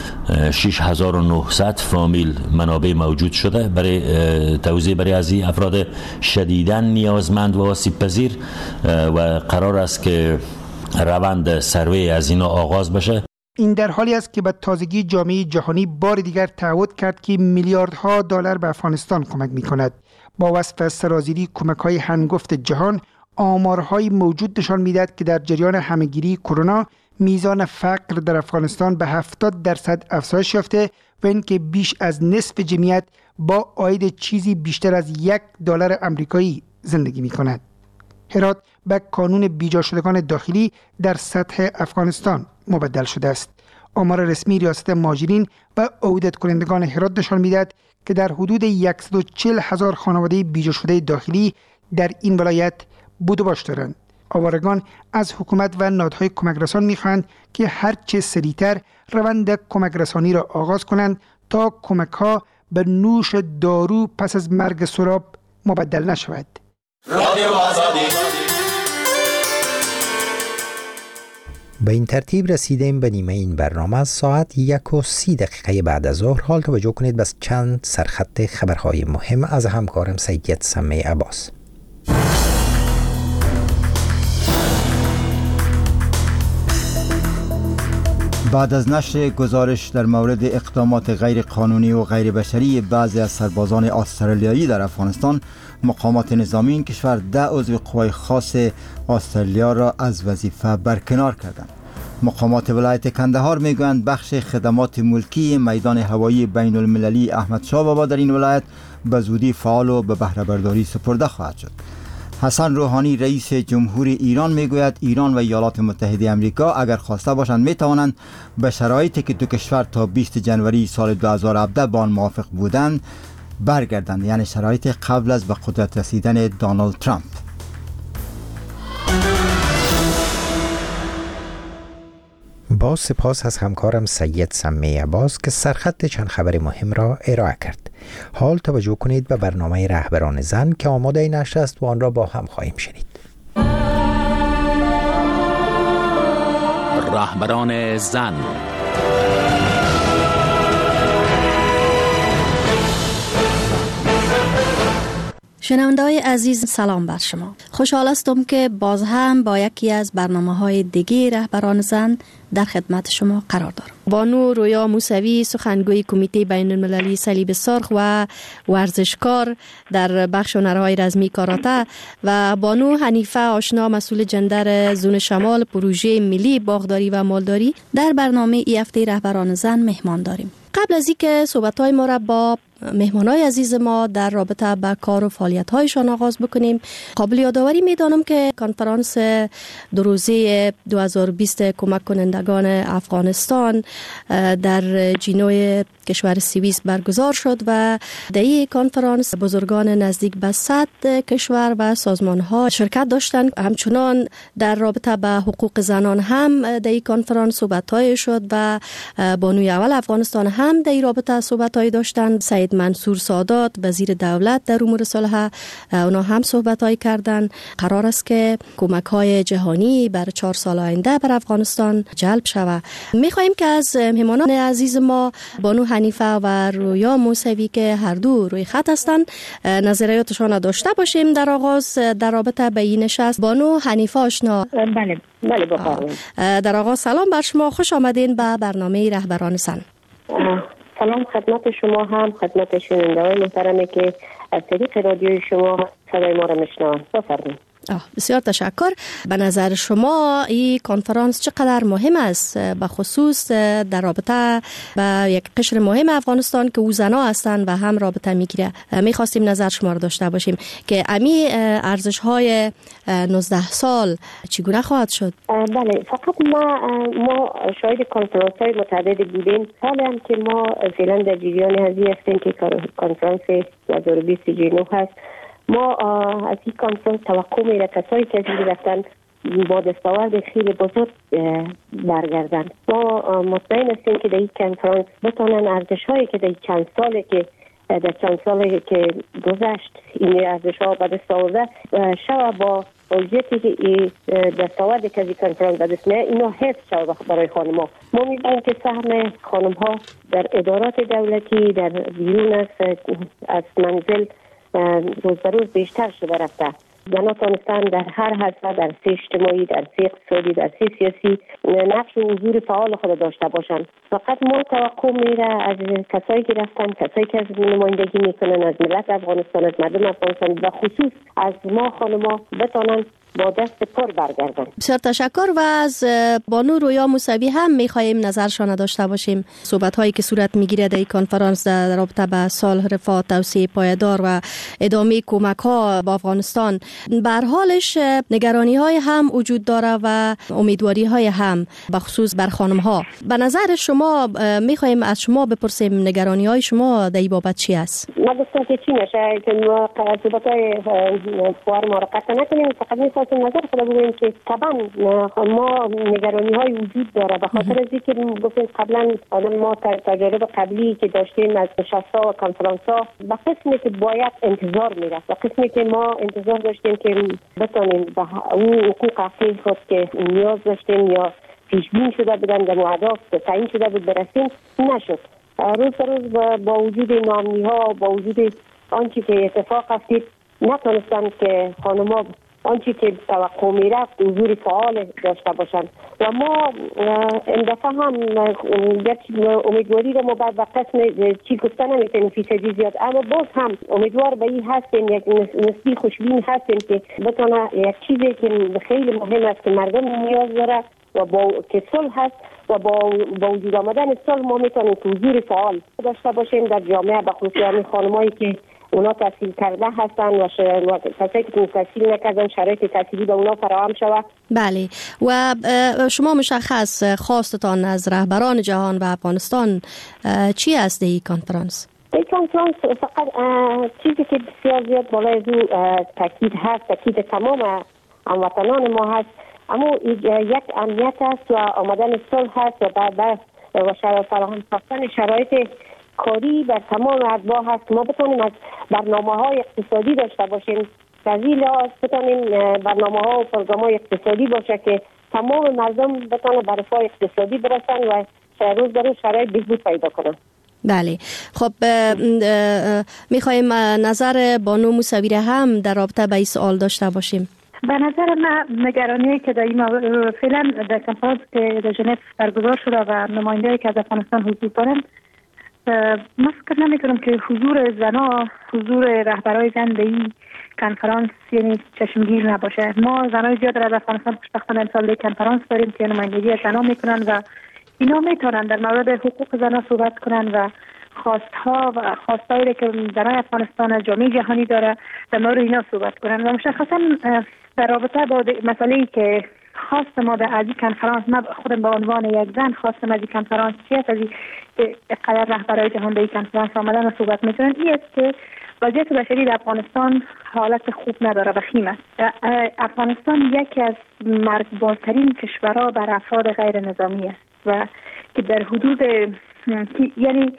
6,900 فامیل منابع موجود شده برای توزیع برای از این افراد شدیداً نیازمند و آسیب پذیر و قرار است که روند سروی از اینا آغاز بشه. این در حالی است که به تازگی جامعه جهانی بار دیگر تعهد کرد که میلیاردها دلار به افغانستان کمک می‌کند. با وصف سرازیری کمک‌های هنگفت جهان، آمارهای موجود نشان می‌دهد که در جریان همه‌گیری کرونا میزان فقر در افغانستان به 70% افزایش یافته و اینکه بیش از نصف جمعیت با عاید چیزی بیشتر از $1 آمریکایی زندگی می کند. هرات به کانون بیجا شدگان داخلی در سطح افغانستان مبدل شده است. آمار رسمی ریاست مهاجرین و عودت کنندگان هرات نشان می‌دهد که در حدود 140,000 خانواده بیجا شده داخلی در این ولایت بود و باش دارند. آوارگان از حکومت و نهادهای کمک رسان می‌خواهند که هرچه سریعتر روند کمک رسانی را آغاز کنند تا کمک‌ها به نوش دارو پس از مرگ سراب مبدل نشود. به این ترتیب رسیدیم به نیمه این برنامه. از ساعت 1:30 بعد از ظهر حال توجه کنید بس چند سرخط خبرهای مهم از همکارم سید سمی عباس. بعد از نشر گزارش در مورد اقدامات غیر قانونی و غیر بشری بعضی از سربازان استرالیایی در افغانستان، مقامات نظامی این کشور 10 عضو قوای خاص استرالیا را از وظیفه برکنار کردند. مقامات ولایت کندهار میگویند بخش خدمات ملکی میدان هوایی بین المللی احمد شاه بابا در این ولایت به زودی فعال و به بهره برداری سپرده خواهد شد. حسن روحانی رئیس جمهور ایران میگوید ایران و ایالات متحده آمریکا اگر خواسته باشند میتوانند به شرایطی که دو کشور تا 20 جنوری سال 2017 با آن موافق بودند برگردند، یعنی شرایط قبل از به قدرت رسیدن دونالد ترامپ. با سپاس از همکارم سید سمی عباس که سرخط چند خبر مهم را ارائه کرد. حال توجه کنید به برنامه رهبران زن که آماده نشر است و آن را با هم خواهیم شنید. رهبران زن. شنونده‌های عزیز سلام بر شما. خوشحال هستم که باز هم با یکی از برنامه‌های دیگه رهبران زن در خدمت شما قرار دارم. بانو رویا موسوی سخنگوی کمیته بین المللی صلیب سرخ و ورزشکار در بخش هنرهای رزمی کاراته و بانو حنیفه آشنا مسئول جندر زون شمال پروژه ملی باغداری و مالداری در برنامه ای هفته رهبران زن مهمان داریم. قبل از اینکه صحبت‌های ما را با مهمانای عزیز ما در رابطه با کار و فعالیت‌هایشان آغاز بکنیم، قابل یادآوری می‌دانم که کنفرانس دو روزه 2020 کمک کنندگان افغانستان در جنوب کشور سوئیس برگزار شد و در این کنفرانس بزرگان نزدیک به 100 کشور و سازمان‌ها شرکت داشتند. همچنان در رابطه با حقوق زنان هم در این کنفرانس صحبت‌های شد و بانوی اول افغانستان هم در این رابطه صحبت‌های داشتند. سید منصور سادات وزیر دولت در امور صلح اونا هم صحبت‌های کردند. قرار است که کمک‌های جهانی برای 4 سال آینده بر افغانستان جلب شود. می‌خواهیم که از مهمانان عزیز ما بانو حنیفه و رویا موسوی که هر دو روی خط هستند نظریاتشان داشته باشیم. در آغاز در رابطه به این نشست بانو حنیفه آشنا. بله بفرمایید. در آغاز سلام بر شما، خوش آمدین به برنامه رهبران زن. سلام خدمت شما هم خدمت شنونده‌های محترمی که از طریق رادیوی شما صدای ما را میشنوند. بفرمایید. بسیار تشکر. به نظر شما این کنفرانس چقدر مهم است، به خصوص در رابطه با یک قشر مهم افغانستان که او زنا هستند و هم رابطه میگیره؟ میخواستیم نظر شما را داشته باشیم که امی ارزش های 19 سال چگونه خواهد شد؟ بله، فقط ما شاهد کنفرانس های متعدد بودیم. حالا هم که ما فعلا در جریان هذه هستیم که کنفرانس 2020 جنوب هست. ما از این کنفرانس توقع میره کسایی که از این رفتن با دستاورد خیلی بزرگ برگردن. ما مطمئن هستیم که در این کنفرانس بتونن ارزش هایی که در چند سالی که گذشت این ارزش ها به دست آورده شو با اوجیتی که دستاورد که از این کنفرانس به دست میاد اینا حفظ شو برای خانم ها. ما می‌بینیم که سهم خانم ها در ادارات دولتی در بیرون از منزل روز به روز بیشتر شده رفته. زنان تانستن در هر حوزه، در اجتماعی، در اقتصادی، در سیاسی نقش و حضور فعال خود داشته باشند. فقط ما توقع میره از کسایی که رفتن، کسایی که از نمایندگی میکنن از ملت افغانستان، از مردم افغانستان و خصوص از ما خانما بتونن با دست پر برگردن. بسیار تشکر و از بانو رویا موسوی هم میخواهیم نظرشان داشته باشیم. صحبت هایی که صورت میگیره در این کنفرانس در رابطه به صلح، رفاه، توسعه پایدار و ادامه کمک ها با افغانستان، به هر حالش نگرانی های هم وجود داره و امیدواری های هم بخصوص بر خانم ها. به نظر شما میخواهیم از شما بپرسیم نگرانی های شما در این بابت چی است؟ ما گفتم که چی نشه که ما صحبت های فوار ما را قطع نکنیم، فقط میخواستم نظر خود بگویم که طبعا ما نگرانی های وجود داره به خاطر از اینکه گفتیم قبلا ما تجارب قبلی که داشتیم از نشست‌ها و کنفرانس‌ها به قسمی که باید انتظار میرفت، به قسمی که ما انتظار داشتیم که بتونیم به اون حقوق اصلی خود که نیاز داشتیم یا پیش بین شده بودن در اهداف تعیین شده بود برسیم، نشد. روز به روز با وجود ناامنی‌ها، با وجود آنچه که اتفاق افتید، نتونستن که خانم‌ها آنچه که توقع میرفت حضور فعال داشته باشند و ما این دفعه هم امیدواری رو ما بعد به قسم چی گفتن نمیتونیم فیصدی زیاد، اما باز هم امیدوار به این هستیم، یک نسبی خوشبین هستیم که بتونه یک چیزی که خیلی مهم است که مردم نیاز داره و که صلح هست و با وجود آمدن صلح ما میتونیم که حضور فعال داشته باشیم در جامعه، به خصوص خانمایی که اونا تحصیل کرده هستن و کسایی که تحصیل نکردن شرایط تحصیلی به اونا فراهم شود. بله. و شما مشخص خواستتان از رهبران جهان و افغانستان چی است این کنفرانس؟ این کنفرانس فقط چیزی که بسیار زیاد بالای از او تاکید هست، تاکید تمام هموطنان ما هست، اما یک امنیت است و آمدن صلح هست و بعد و فراهم ساختن شرایط کاری بر تمام اتباع هست که ما بتونیم از برنامه‌های اقتصادی داشته باشیم، تزیل بتونیم برنامه‌ها و پروگرام‌های اقتصادی باشه که تمام مردم بتونن به رفاه اقتصادی برسن و روز به روز شرایط بهبود پیدا کنن. بله. خب میخوایم نظر بانو موسوی هم در رابطه با این سوال داشته باشیم. به نظر من نگرانی که فعلا در کنفرانس که در ژنو برگزار شده و نماینده‌ای که از افغانستان حضور دارن، من فکر نمی کنم که حضور زنا، حضور رهبرای زن در این کنفرانس یعنی چشمگیر نباشه. ما زنای زیاد از افغانستان خوشبختانه امسال کنفرانس داریم که نمایندگی زنا میکنن و اینا میتونن در مورد حقوق زنا صحبت کنن و خواستها و خواستایی که زنای افغانستان از جامعه جهانی داره در مورد اینا صحبت کنن و مشخصا در رابطه با مسئله‌ای که خواست ما در از این کنفرانس، من خودم به عنوان یک زن خواستم از این کنفرانس چیه از این قدر رهبرای جهان به این کنفرانس آمدن و صحبت میکنن، این است که وضعیت بشری در افغانستان حالت خوب نداره، وخیم است. افغانستان یکی از مرگبارترین کشورها بر افراد غیر نظامی است و که در حدود یعنی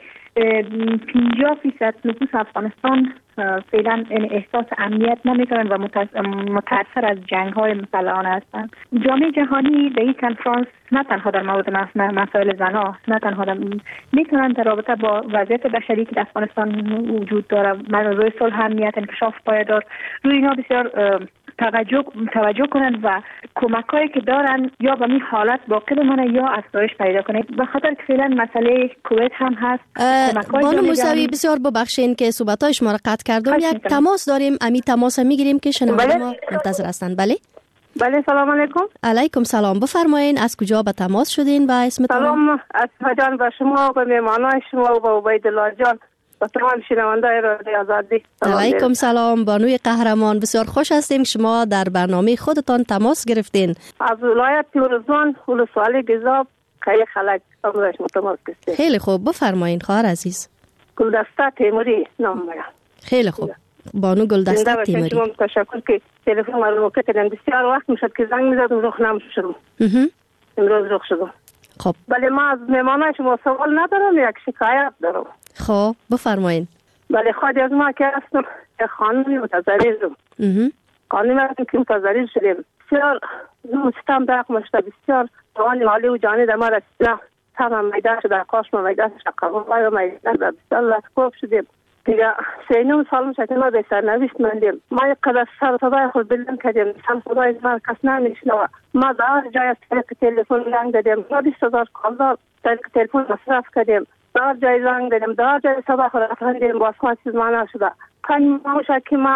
50% نفوس افغانستان فعلا احساس امنیت نمیکنن و متاثر از جنگ های مسلحانه هستند. جامعه جهانی در این کنفرانس نه تنها در مورد مسائل زنها، نه تنها میتونن در رابطه با وضعیت بشری که در افغانستان وجود داره، روی صلح، امنیت، انکشاف پایدار، روی اینا بسیار توجه کنن و کمکایی که دارن یا به این حالت باقی بمونه یا افزایش پیدا کنه. به خاطر که فعلا مسئله کویت هم هست. بانو موسوی بسیار ببخشین که صحبت‌های شما را قطع کردم. یک تماس داریم، امی تماس میگیریم که شنونده ما منتظر هستند. بله بله، سلام علیکم. علیکم سلام. بفرمایین از کجا به تماس شدین و اسمتون؟ سلام از جان به شما و مهمانان شما و عبیدالله جان و تمام شنوندگان رادیو آزادی. علیکم سلام بانوی قهرمان، بسیار خوش هستیم شما در برنامه خودتان تماس گرفتین. از ولایت تیروزان ولسوالی گزاب خیلی خلق تماس گرفتیم. خیلی خوب، بفرمایین خواهر عزیز. گلدسته تیموری نام میگم. خیلی خوب بانو گلدسته تیموری. شما تشکر که تلفن ما رو کردن. بسیار وقت میشد که زنگ میزدم روح نمیشدم. امروز روح شدم. خب بله، ما از مهمانان شما سوال ندارم، یک شکایت دارم. خب بفرمایین. بله، خواهد از ما که هستم خانمی متضررم. خانمی هستم که متضرر شدیم. بسیار مستم داق مشته، بسیار دوانی مالی و جانی در ما رسیده. تمام میدان شده، قاش ما میدان شده، قبول ما میدان شده، بسیار لطفوب شدیم. دیگه 3 سال شده ما به سرنوشت مندیم. ما یک قدر سر صدای خود بلند کردیم، سر صدای ما کس نمیشنوه. ما در جای از طریق تلفن زنگ دادیم، ما 20,000 کال دار طریق تلفن مصرف کردیم. در جای زنگ دادیم، در جای صدا خود افرندیم، باز ما چیز معنا شده. 5 ماه که ما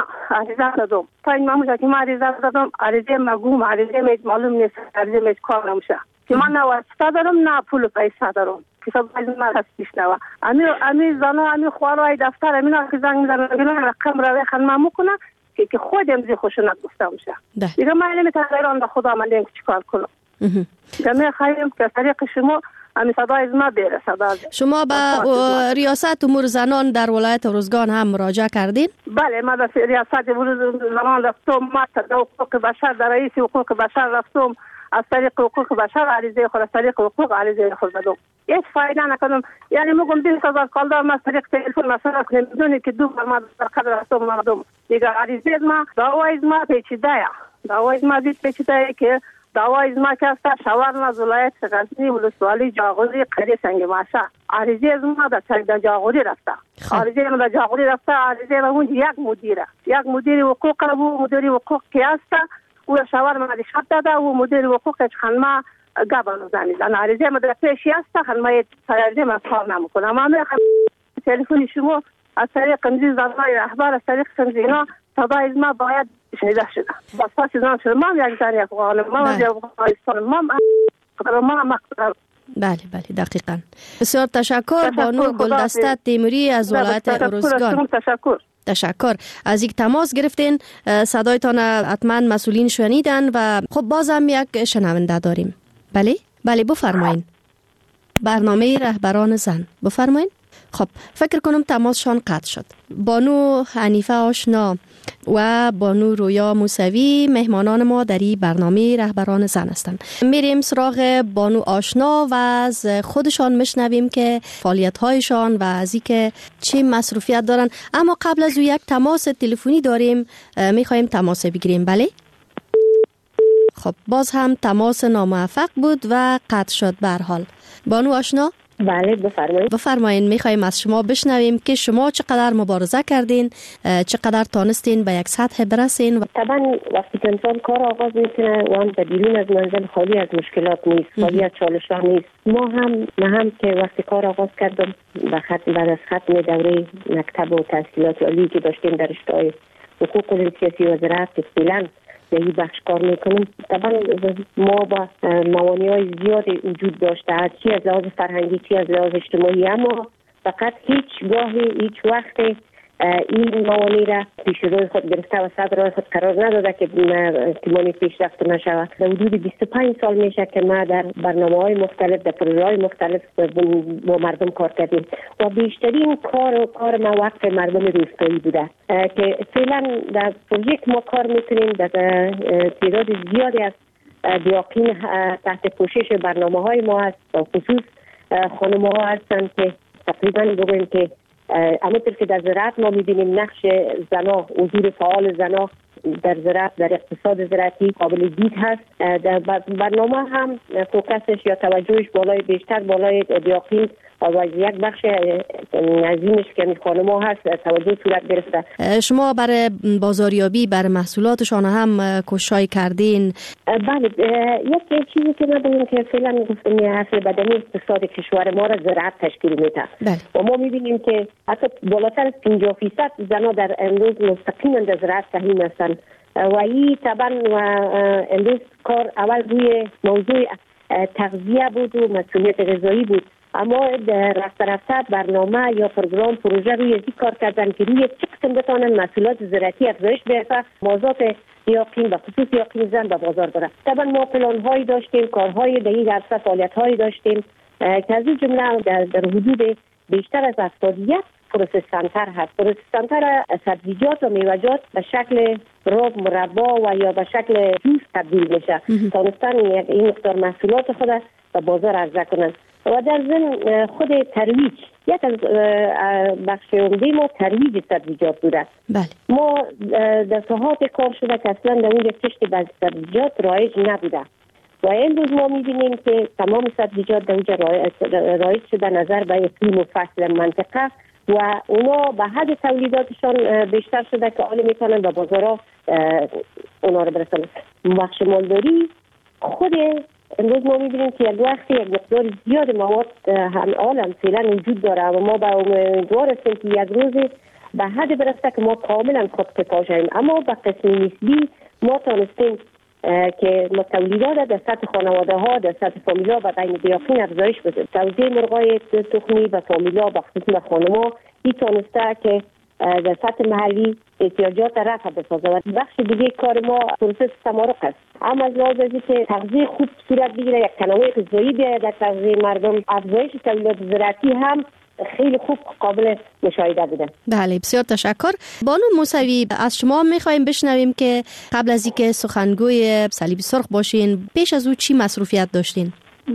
عریضه دادم عریضه مگوم عریضه میج معلوم نیست عریضه میج کار نمیشه که من نه واسطه دارم نه پول پیسه دارم که سب از من هستیش نوا امی زنو امی خوارای دفتر امینا که زنگ میزنن رقم رو خدمت میکنه که خودم زی خوشنط گفته میشه دیگه من نمیتونم غیر خدا من دیگه چیکار کنم دمه خواهیم که طریق شما امی صدای از ما برسد. شما به ریاست امور زنان در ولایت ارزگان هم مراجعه کردین؟ بله ما به ریاست امور زنان رفتم، ما در حقوق بشر در رئیس حقوق بشر رفتم، از طریق حقوق بشر عریضه خود از طریق حقوق عریضه خود دادم. هیچ فایده نکردم. یعنی میگم 20000 کال دارم از طریق تلفن مثلا نمیدونی که دو بار ما در قدر رفتم مردم دیگه عریضه ما دعوای ما پیچیده که دعوای ما که است شاورما ولایت غزنی ولسوالی جاغوری قریه سنگ ماشه عریضه ما در جاغوری رفته عریضه اون یک مدیر حقوق رو مدیر حقوق که است او شاورما رشوت داده و مدیر حقوق خانم گابانو زنیدن عریضه ما در پیشی است خانم عریضه ما کار نمیکنه ما تلفن شما از طریق قمزی زنای رهبر از طریق قمزینا صدای ما باید شنیده شده بس پس زن شده ما یک زن یک غالب ما یک افغانستان ما مقدر. بله دقیقاً. بسیار تشکر بانو گلدسته تیموری از ولایت ارزگان. تشکر از یک تماس گرفتین. صدایتان حتما مسئولین شنیدن و خب بازم یک شنونده داریم. بله بفرمایین. برنامه رهبران زن بفرمایین. خب فکر کنم تماسشان قطع شد. بانو حنیفه آشنا و بانو رویا موسوی مهمانان ما در این برنامه رهبران زن هستند. میریم سراغ بانو آشنا و از خودشان میشنویم که فعالیت هایشان و از اینکه چه مصروفیت دارن. اما قبل از یک تماس تلفنی داریم، میخوایم تماس بگیریم. بله خب باز هم تماس ناموفق بود و قطع شد. به هر حال بانو آشنا بله بفرمایین. میخوایم از شما بشنویم که شما چقدر مبارزه کردین، چقدر تانستین به یک سطح برسین. طبعا وقتی که انسان کار آغاز میکنه و هم بیرون از منزل خالی از مشکلات نیست، خالی از چالش ها نیست. من هم که وقتی کار آغاز کردم بعد از ختم دوره مکتب و تحصیلات عالی که داشتیم در رشته حقوق سیاسی و زراعت که فعلا در این بخش کار میکنم، طبعا ما با موانع‌های زیادی وجود داشته، چی از لحاظ فرهنگی چی از لحاظ اجتماعی، اما فقط هیچ وقت این موانع را پیش روی خود گرفته و صدر روی خود قرار نداده که موانع پیشرفت نشود. در حدود 25 سال میشه که ما در برنامه‌های مختلف در پروژه‌های مختلف با مردم کار کردیم و بیشترین کار ما وقت مردم روستایی بوده که فعلا در پروژه که ما کار میکنیم در تعداد زیادی از دیاقین تحت پوشش برنامه‌های ما هست و خصوص خانم‌ها هستند که تقریبا بگوییم که همونطور که در زراعت ما می‌بینیم نقش زنها، حضور فعال زنها در زراعت، در اقتصاد زراعتی قابل دید هست. در برنامه هم فوکسش یا توجهش بیشتر بالای دیاقین و یک بخش عظیمش که خانم‌ها هست توجه صورت گرفته. شما برای بازاریابی برای محصولاتشان هم کوشش کردین؟ بله، یک چیزی که ما بگیم که فعلا گفتم اصل بدنی اقتصاد کشور ما را زراعت تشکیل میده و ما می‌بینیم که حتی بالاتر از 50% زنان در امروز مستقیما در زراعت سهیم هستند و این طبعا امروز کار اول روی موضوع تغذیه بود و مسئولیت غذایی بود، اما رفته برنامه یا پروژه روی این کار کردن که روی چه قسم بتانن محصولات زراعتی افزایش بیاره، موضوعات یاقین و خصوص یاقین زن به بازار بره. طبعا ما پلان‌هایی داشتیم، کارهای در این عرصه فعالیت‌هایی داشتیم که از این جمله در حدود بیشتر از 71 پروسس سنتر هست. پروسس سنتر سبزیجات و میوه‌جات به شکل رب، مربا و یا به شکل جوس تبدیل میشه. تانستن این مقدار محصولات خود به بازار عرضه کنند و در ضمن خود ترویج، یک از بخش عمده ما ترویج سبزیجات بوده. ما در ساحات کار شده که اصلا در اونجا کشت سبزیجات رایج نبوده و امروز ما میبینیم که تمام سبزیجات در اونجا رایج شده نظر به اقلیم و فصل منطقه و اونا به حد تولیداتشان بیشتر شده که حالا میتونن به بازارها اونا رو برسونن. بخش مالداری خود امروز ما میبینیم که یک وقتی یک مقدار زیاد مواد هم عالم فعلا وجود داره و ما به امیدوار هستیم که یک روز به حد برسه که ما کاملا خودکفا شویم. اما به قسم نسبی ما تانستیم که تولیدات در سطح خانواده ها، در سطح فامیلا و بین دیاقین افزایش بده. توزیع مرغای تخمی و فامیلا و خصوصا خانما این تانسته که در سطح محلی احتیاجات رفع بسازه و بخش دیگه کار ما پروسس تمارق است. اما از لحاظ از که تغذیه خوب صورت بگیره، یک تنوع غذایی بیاید در تغذیه مردم، افزایش تولیدات زراعتی هم خیلی خوب قابل مشاهده بوده. بله، بسیار تشکر. بانو موسوی، از شما میخوایم بشنویم که قبل از اینکه سخنگوی صلیب سرخ باشین پیش از او چی مصروفیت داشتین؟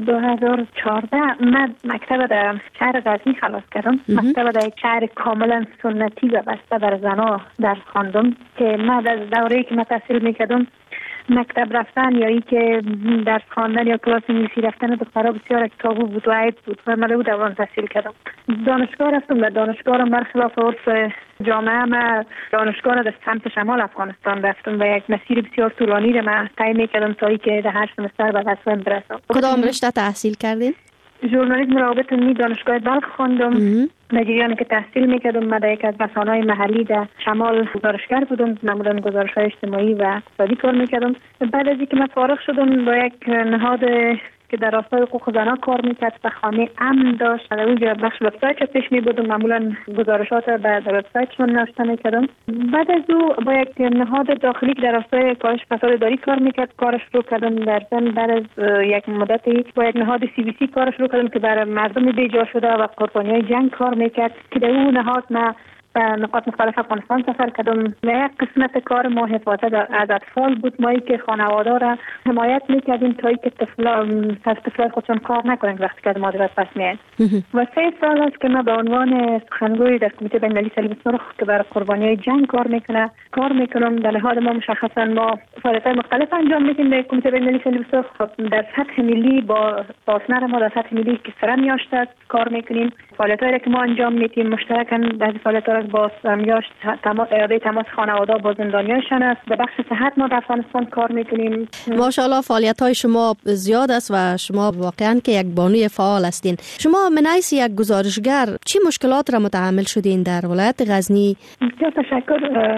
2014 من مکتب در شهر غزنی خلاص کردم. مکتب در یک شهر کاملا سنتی و بسته بر زنها در خواندم که من در دوره‌ای که من تحصیل میکردم مکتب رفتن یا ای که درس خواندن یا کلاس انگلیسی رفتن دخترها بسیار تابو بود و عیب بود و من دوران تحصیل کردم. دانشگاه رفتم. در دانشگاه را برخلاف عرف جامعه من دانشگاه را در سمت شمال افغانستان رفتم و یک مسیر بسیار طولانی را من طی می‌کردم تا اینکه در 8 سمستر به دستم برسم. کدام رشته تحصیل کردین؟ ژورنالیسم روابط عمومی دانشگاه بلخ خواندم. در جریانی که تحصیل میکردم من در یک از رسانه‌های محلی در شمال گزارشگر بودم، معمولا گزارش‌های اجتماعی و اقتصادی کار میکردم. بعد از اینکه من فارغ شدم با یک نهاد که در راستای حقوق زنان کار میکرد و خانه امن داشت در اونجا بخش وبسایت پیش میبردم، معمولا گزارشات در وبسایتشون نوشته میکردم. بعد از او با یک نهاد داخلی که در راستای کاهش فساد اداری کار میکرد کارش رو کردم. در ضمن بعد از یک مدتی با یک نهاد CBC کارش رو کردم که برای مردم بیجا شده و قربانیای جنگ کار میکرد که در اون نهاد من به نقاط مختلف افغانستان سفر کردم. یک قسمت کار ما حفاظت از اطفال بود. ما که خانواده را حمایت میکردیم تا اینکه طفلای خودشون کار نکنن وقتی که مادرات پس میاد. و 3 سال است که من به عنوان سخنگوی در کمیته بین‌المللی صلیب سرخ که برای قربانیای جنگ کار میکنم. در نهاد ما مشخصا ما فعالیت‌های مختلف انجام میدیم در کمیته بین‌المللی صلیب سرخ. در سطح ملی با پارتنر ما در سطح ملی که سرم یاشت کار میکنیم. فعالیت‌هایی که ما انجام میدیم مشترکاً بعضی فعالیت‌ها با سرمیاشت اعاده تماس خانواده با زندانیانشان است. به بخش صحت ما در افغانستان کار میکنیم. ماشاءالله فعالیت‌های شما زیاد است و شما واقعاً که یک بانوی فعال هستین. شما من حیث یک گزارشگر چی مشکلات را متحمل شدین در ولایت غزنی؟ بسیار تشکر.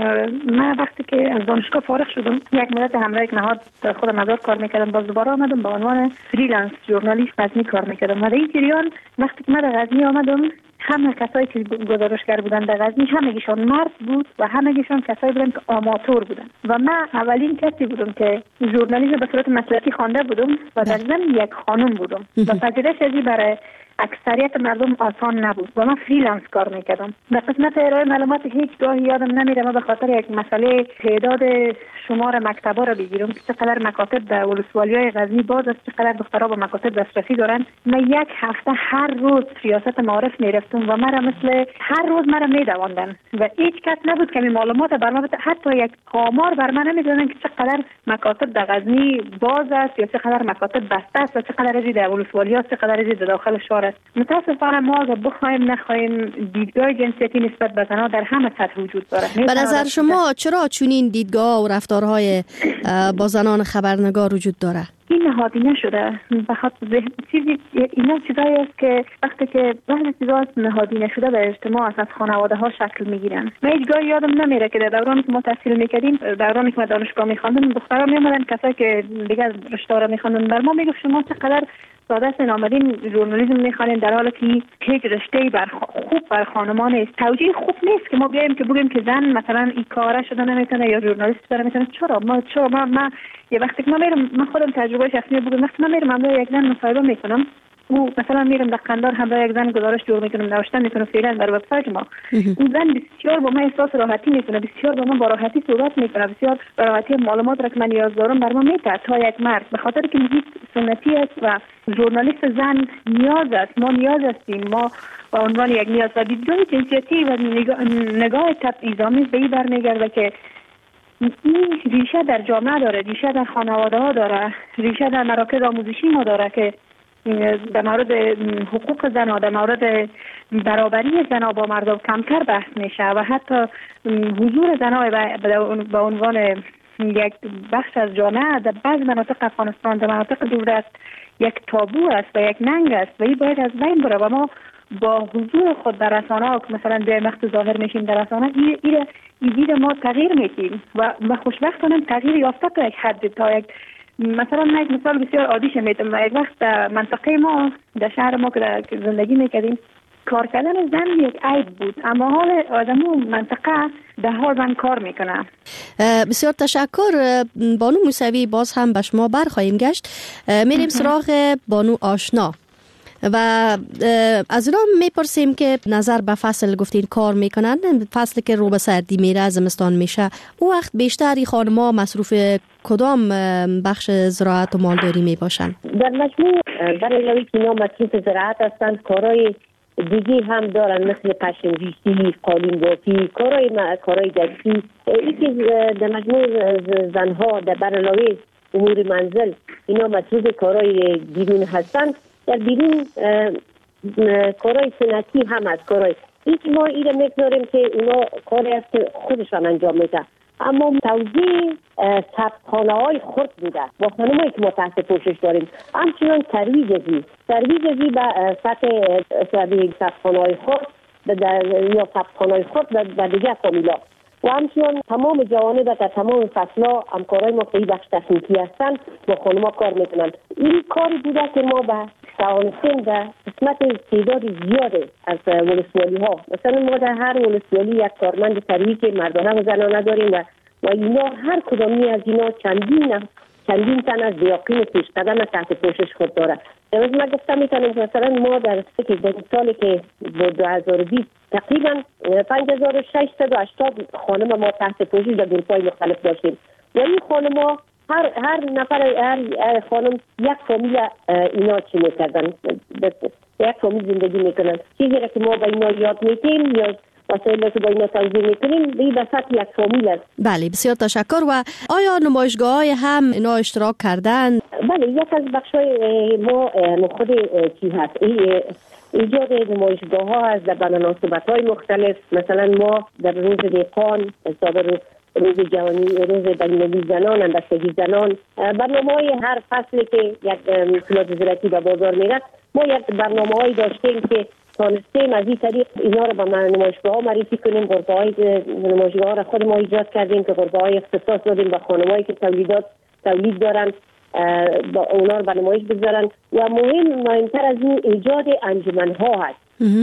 من وقتی که از دانشگاه فارغ شدم یک مدت همراه یک نهاد خود مزار کار میکردم. باز دوباره آمدم به عنوان فریلنس ژورنالیست غزنی کار میکردم. و در این جریان وقتی که من در غزنی آمدم همه کسایی که گزارشگر بودن در غزنی همگیشون مرد بود و همگیشون کسایی بودن که آماتور بودن و من اولین کسی بودم که ژورنالیسم به صورت مسلکی خوانده بودم و در ضمن یک خانم بودم و پذیرش ازی برای اکثریت مردم آسان نبود و من فریلنس کار میکردم. در قسمت ارائه معلومات هیچ گاهی یادم نمیره من به خاطر یک مسئله تعداد شمار مکتبا را بگیرم که چقدر مکاتب در ولسوالی‌های غزنی باز است، چقدر دخترها به مکاتب دسترسی دارن. من یک هفته هر روز ریاست معارف میرفتم و مرا مثل هر روز مرا میدواندن و هیچ کس نبود که این معلومات بر من حتی یک آمار بر من نمیدادن که چقدر مکاتب در غزنی باز است یا چقدر مکاتب بسته است و چقدر از در ولسوالی‌ها چقدر از در داخل شهر است. متاسفانه ما اگر بخوایم نخواهیم دیدگاه جنسیتی نسبت به زنان در همه سطح وجود داره. به نظر شما چرا چنین دیدگاه و رفتارهای با زنان خبرنگار وجود داره؟ این نهادی نشده. بخاطر اینا چیزایی است که وقتی که بعضی چیزا نهادی نشده به اجتماع از خانواده ها شکل میگیرن. من هیچ گاهی یادم نمیره که در دورانی که ما تحصیل میکردیم، دورانی که ما دانشگاه میخواندیم، دخترها میومدن کسایی که دیگه رشته را میخواندن بر ما میگفت شما چقدر ساده است آمدین ژورنالیسم میخوانین در حالی که هیچ رشته‌ای خوب بر خانمان است. توجیه خوب نیست که ما بیایم که بگیم که زن مثلا این کارا شده نمیتونه یا ژورنالیست شده نمیتونه. چرا ما یه وقتی که من خودم تجربه شخصی بودم، وقتی من میرم همراه یک زن مصاحبه میکنم او مثلا میرم در قندار همراه یک زن گزارش جور میکنم نوشتن میکنم فعلا در وبسایت ما. اون زن بسیار با من احساس راحتی میکنه، بسیار با من با راحتی صحبت میکنه، بسیار با راحتی معلومات را که من نیاز دارم بر من میده تا یک مرد، به خاطر که محیط سنتی است و ژورنالیست زن نیاز است. ما نیاز هستیم، ما به عنوان یک نیاز و دیدگاه جنسیتی و نگاه تبعیض‌آمیز به این برمیگرده که این ریشه در جامعه داره، ریشه در خانواده ها داره، ریشه در مراکز آموزشی ما داره که در مورد حقوق زنها، در مورد برابری زنها با مردم کمتر بحث میشه و حتی حضور زنها به عنوان یک بخش از جامعه در بعض مناطق افغانستان، در مناطق دوردست یک تابو است و یک ننگ است و این باید از بین بره و ما با حضور خود در رسانه که مثلا به وقت ظاهر میشیم در رسانه دید ما تغییر میدیم و خوشبختانه تغییر یافته تا یک حد، تا یک مثلا یک مثال بسیار عادیش میتونم. یک وقت در منطقه ما در شهر ما که زندگی میکردیم کار کردن زن یک عیب بود، اما حال آدمو منطقه در حال زن کار میکنه. بسیار تشکر بانو موسوی. باز هم به شما برخواهیم گشت. میریم سراغ بانو آشنا و از اونا میپرسیم که نظر به فصل گفتین کار میکنن، فصلی که رو به سردی میره زمستان میشه، او وقت بیشتری خانم‌ها مصروف کدام بخش زراعت و مالداری میباشن؟ در مجموع برای علاوه که اینا مصروف زراعت هستند، کارهای دیگه هم دارن مثل پشم ریشی، قالین بافی، کارهای دستی. یکی در مجموع زنها در علاوه امور منزل اینا مصروف کارهای بیرون هستند. در بیرون کارهای سنتی هم از کارهای ما ایره میگذاریم که اونا کاری است که خودشان انجام میده، اما توزیع سبخانه های خرد بوده با خانمایی که ما تحت پوشش داریم. همچنان ترویج ازی به سطح سبخانه های خرد یا سبخانه های خرد در دیگه فامیلا و همچنان تمام جوانب در تمام فصلها همکارای ما که بخش تکنیکی هستند با خانم‌ها کار میکنن. این کاری بوده که ما به توانستیم در قسمت تعداد زیاده از ولسوالی ها، مثلا ما در هر ولسوالی یک کارمند ترویج مردانه و زنانه داریم و اینا هر کدامی از اینا چندین تن از دیاقین پیشقدم تحت پوشش خود داره. امروز من گفتم میتونم مثلا ما در سالی که 2020 تقریبا 5680 خانم ما تحت پوشش در گروه‌های مختلف داشتیم و این خانم‌ها هر نفر هر خانم یک فامیل اینا چی میکردن، یک فامیل زندگی میکنن. چیزی را که ما با اینا یاد میدیم یا وسایلی که با اینا توضیح میکنیم به سطح یک فامیل است. بله بسیار تشکر. و آیا نمایشگاه‌های هم اینا اشتراک کردن؟ بله، یک از بخش‌های ما خود چی هست ایجاد نمایشگاه ها هست در مناسبت‌های مختلف. مثلا ما در روز دیقان روز جهانی، روز بین‌المللی زنان، اندستگی زنان، برنامه‌های هر فصلی که یک محصولات زراعتی به بازار میره ما یک برنامه‌هایی داشتیم که تانستیم از این طریق اینا رو به نمایشگاه ها معرفی کنیم. غرفه‌های نمایشگاه ها را خود ما ایجاد کردیم که غرفه‌های اختصاص دادیم به خانم‌هایی که تولید دارن با اونا رو به نمایش بگذارن و مهمتر از این ایجاد انجمن‌ها هست.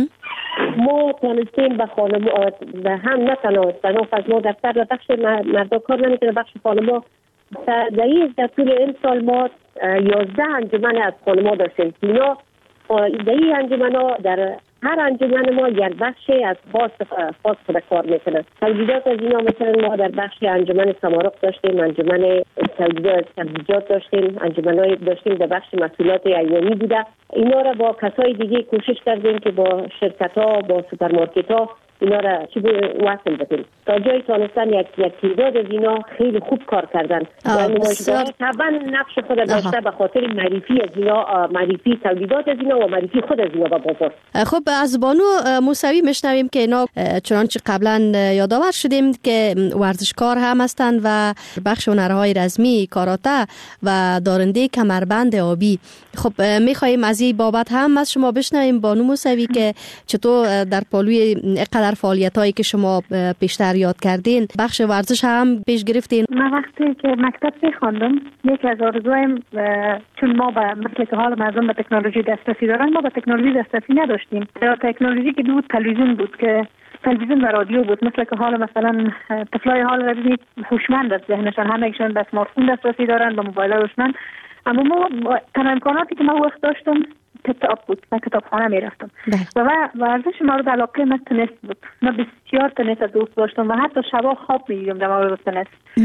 ما تانستیم به خانم‌ها و هم نه تنها از ما دفتر و بخش مردا کار نمیکنه، بخش خانم‌ها در طول این سال ما 11 انجمن از خانم‌ها داشتیم. اینا در این انجمن‌ها در هر انجمن ما یک بخشی از خاص خود کار میکنه. تولیدات از اینا مثلا ما در بخش انجمن سمارق داشتیم، انجمن سبزیجات داشتیم، انجمن‌های داشتیم در بخش محصولات حیوانی بوده. اینا را با کسای دیگه کوشش کردیم که با شرکت‌ها، با سوپرمارکت‌ها اینا را چی وصل بدیم تا جایی تانستن یک تعداد از اینا خیلی خوب کار کردن. نمایشگاه طبعا نقش خود داشته به خاطر معرفی از اینا، معرفی تولیدات از اینا و معرفی خود از اینا به بازار. خب از بانو موسوی میشنویم که اینا چنانچه قبلا یادآور شدیم که ورزشکار هم هستند و بخش هنرهای رزمی، کاراته و دارنده کمربند آبی. خب میخواهیم از این بابت هم از شما بشنویم بانو موسوی که چطور در پالوی قدر فعالیتایی که شما پیشتر یاد کردین بخش ورزش هم پیش گرفتین. من وقتی که مکتب میخواندم یکی از آرزویم، چون ما مثل که حال مردم به تکنولوژی دسترسی دارن، ما به تکنولوژی دسترسی نداشتیم. تکنولوژی که بود تلویزیون بود، که تلویزیون و رادیو بود. مثل که حال مثلا طفلای حال رزمی هوشمند است، ذهنشان همه‌شون به اسمارت فون دسترسی دارن، به موبایل هوشمند. اما ما تنها امکاناتی که ما وقت داشتم کتاب بود. من کتابخانه میرفتم و ورزش مورد علاقه من تنیس بود. من بسیار تنیس دوست داشتم و حتی شبا خواب میدیدم در مورد تنیس.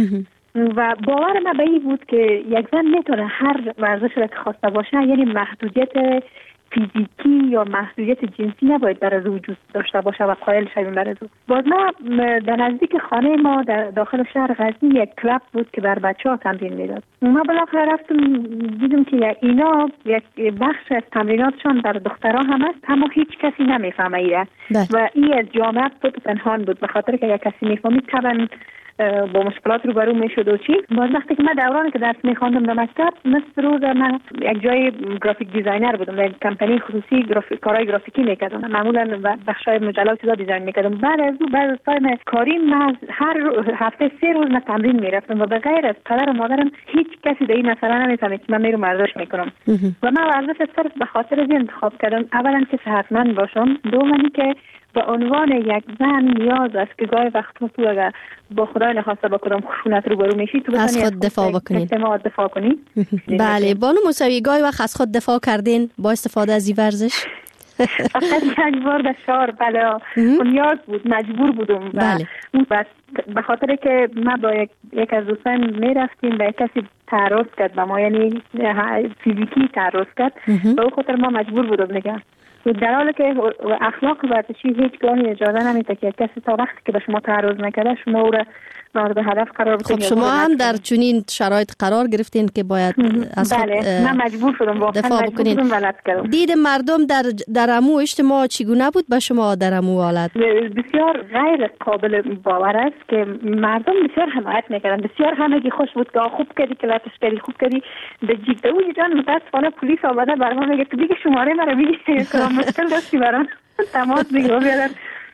و باور من به این بود که یک زن میتونه هر ورزش را که خواسته باشه، یعنی محدودیت فیزیکی یا محدودیت جنسی نباید بر از وجود داشته باشه و قائل شویم بر از او. باز ما در نزدیک خانه ما در داخل شهر غزنی یک کلاب بود که بر بچه‌ها تمرین میداد. ما بالاخره رفتم دیدم که اینا یک بخش از تمریناتشان بر دخترها هم است، اما هیچ کسی نمیفهمه ایره و این از جامعه بود پنهان بود، به خاطر که یک کسی میفهمید طبعا با مشکلات روبرو میشد و چی. باز وقتی که من دورانی که درس میخواندم در مکتب مثل روز من یک جای گرافیک دیزاینر بودم، در کمپانی خصوصی کارهای گرافیکی میکردم، معمولا بخشای مجلات چیزا دیزاین میکردم. بعد از تایم کاری من هر هفته 3 روز من تمرین میرفتم و به غیر از پدر و مادرم هیچ کسی در این مسئله نمیفهمید که من میرم ورزش میکنم. و من ورزش صرف به خاطر از انتخاب کردم، اولا که صحتمند باشم، دومی که به عنوان یک زن نیاز است که گاهی وقتا تو اگر با خدای نخواسته با کدام خشونت روبرو میشی تو از خود دفاع کنی. بله بانو موسوی، گاهی وقت از خود دفاع کردین با استفاده از این ورزش؟ فقط یک بار در شهر بله نیاز بود، مجبور بودم. بله. به خاطر که ما با یک از دوستان میرفتیم و یک کسی تعرض کرد به ما، یعنی فیزیکی تعرض کرد، به اون خاطر ما مجبور بودم دیگه. در حالی که اخلاق ورزشی هیچ گاهی اجازه نمیده که کسی تا وقتی که به شما تعرض نکرده شما او را مورد هدف قرار بدید. خب شما هم در چنین شرایط قرار گرفتین که باید از خود من مجبور شدم دفاع بکنین. دید مردم در امو اجتماع چگونه بود به شما در امو حالت؟ بسیار غیر قابل باور است که مردم بسیار حمایت میکردن، بسیار همگی خوش بود که خوب کردی که لطش کردی، خوب کردی. به جیب او جان متاسفانه پلیس آمده بر ما میگه تو دیگه شماره مرا میگی که مشکل داشتی برام تماس بگیر بیادن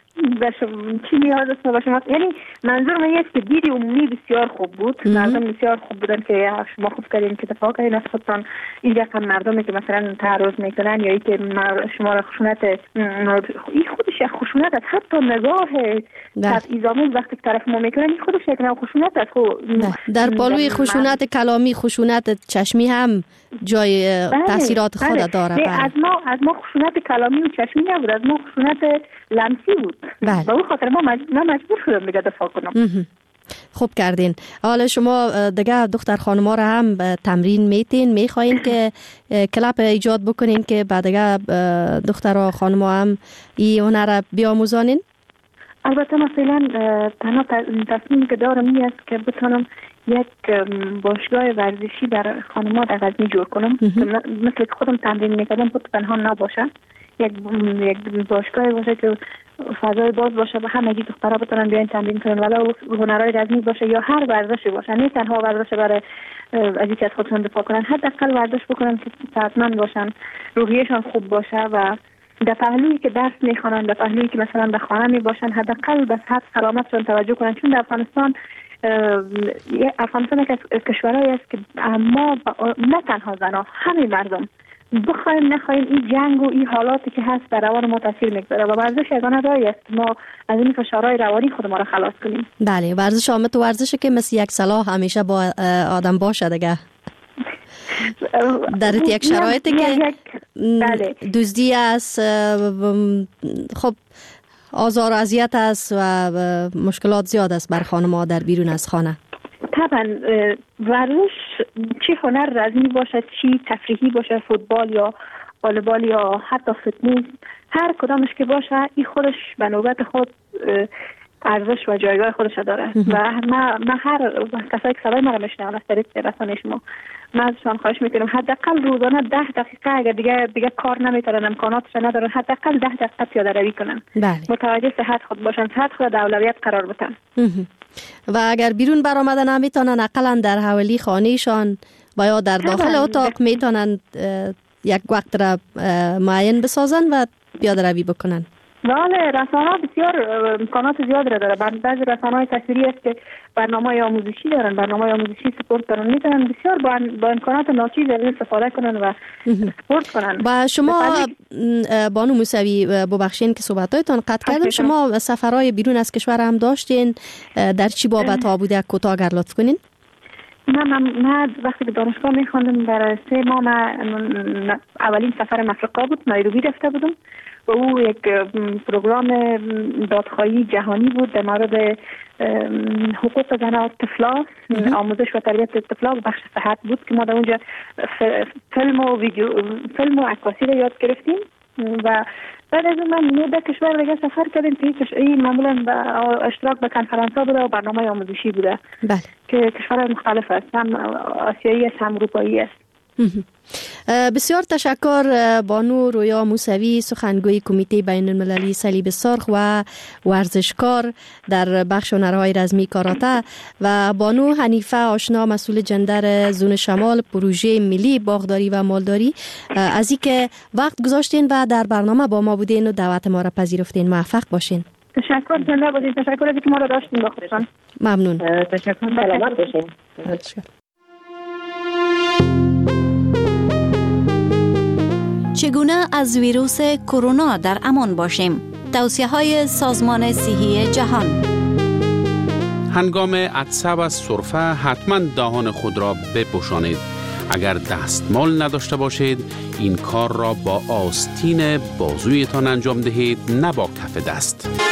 چی نیاز است به شما. یعنی منظور من است که دید عمومی بسیار خوب بود، مردم بسیار خوب بودن که شما خوب کردین که دفاع کردین از خودتان. اینجا هم مردمی که مثلا تعرض میکنن یا ای که شما را خشونت، این خودش یک خشونت است. حتی نگاه تبعیض‌آمیز وقتی که طرف ما میکنن این خودش یک نوع خشونت است. در پالوی خشونت کلامی، خشونت چشمی هم جای تاثیرات خود داره. از ما خشونت کلامی و چشمی نبود، از ما خشونت لمسی بود. و اون خاطر ما مجبور شدم دیگه دفاع کنم. خوب کردین. حالا شما دیگه دختر خانما را هم تمرین میخواین که کلاب ایجاد بکنین که بعد دیگه دخترها خانما هم این هنر را بیاموزانین؟ البته مثلا تنها تصمیم که دارم این است که بتونم یک باشگاه ورزشی در خانما در غزنی جور کنم، مثل که خودم تمرین میکردم خود پنهان نباشه، یک باشگاه باشه که فضای باز باشه و همگی دخترها بتونن بیاین تمرین کنن، ولو هنرهای رزمی باشه یا هر ورزشی باشه، نه تنها ورزش برای از اینکه از خودشون دفاع کنن، حداقل ورزش بکنن که صحتمند باشن، روحیه‌شان خوب باشه و در پهلویی که درس میخوانن، در پهلویی که مثلا در خانه میباشن، حداقل به صحت سلامتشون توجه کنن. چون در افغانستان یک از کشورهایی است که ما نه تنها زنها، همه مردم بخوایم نخوایم این جنگ و این حالاتی که هست در روان ما تاثیر میگذاره و ورزش یگانه راهی است ما از این فشارهای روانی خود ما را خلاص کنیم. بله، ورزش آمد و ورزشی که مثل یک سلاح همیشه با آدم باشه دیگه. در یک شرایطی که دزدی است، خب آزار و اذیت است و مشکلات زیاد است بر خانم‌ها در بیرون از خانه. طبعا ورزش چی هنر رزمی باشه، چی تفریحی باشه، فوتبال یا والیبال یا حتی فتنس، هر کدامش که باشه این خودش به نوبت خود ارزش و جایگاه خودش داره. و من هر کسایی که صدای ما را میشنون از طریق رسانه شما، من ازشان خواهش میکنم حداقل روزانه 10 دقیقه اگر دیگه کار نمیتونن، امکاناتش ندارن، حداقل 10 دقیقه پیاده روی کنن. متوجه صحت خود باشن، صحت خود در اولویت قرار بدن. و اگر بیرون برآمدن نمیتونن، اقلا در حوالی خانهشان و یا در داخل اتاق میتونن یک وقت را معین بسازن و پیاده روی بکنن. بله، رسانه‌ها بسیار امکانات زیاد را داره. بعضی رسانه‌های تصویری است که برنامه‌های آموزشی دارن، برنامه‌های آموزشی سپورت دارن، میتونن بسیار با امکانات ناچیز استفاده کنن و سپورت کنن. و شما بانو موسوی، ببخشید که صحبتاتون قطع کردم، شما سفرهای بیرون از کشور هم داشتین، در چی بابت ها بوده؟ کوتاه اگر لطف کنین. من وقتی که دانشگاه میخواندم در 3 ماه اولین سفرم افریقا بود، نایروبی رفته بودم و او یک پروگرام دادخواهی جهانی بود در مورد حقوق زن و طفلا، آموزش و تربیت طفلا و بخش صحت بود که ما در اونجا فیلم و عکاسی رو یاد گرفتیم و بعد از اون من 9 کشور دیگه سفر کردیم که این معمولا اشتراک به کنفرانس‌ها بوده و برنامه آموزشی بوده. بله. که کشورهای مختلف است، هم آسیایی است هم اروپایی است. بسیار تشکر بانو رویا موسوی، سخنگوی کمیته بین المللی صلیب سرخ و ورزشکار در بخش هنرهای رزمی کاراته، و بانو حنیفه آشنا، مسئول جندر زون شمال پروژه ملی باغداری و مالداری، از اینکه وقت گذاشتین و در برنامه با ما بودین و دعوت ما را پذیرفتین. موفق باشین. تشکر، زنده باشین. تشکر از اینکه ما را داشتین با خودتان. ممنون. تشکر. سلامت باشین. چگونه از ویروس کرونا در امان باشیم؟ توصیه‌های سازمان صحی جهان. هنگام عطسه و سرفه حتما دهان خود را بپوشانید. اگر دستمال نداشته باشید این کار را با آستین بازویتان انجام دهید، نه با کف دست.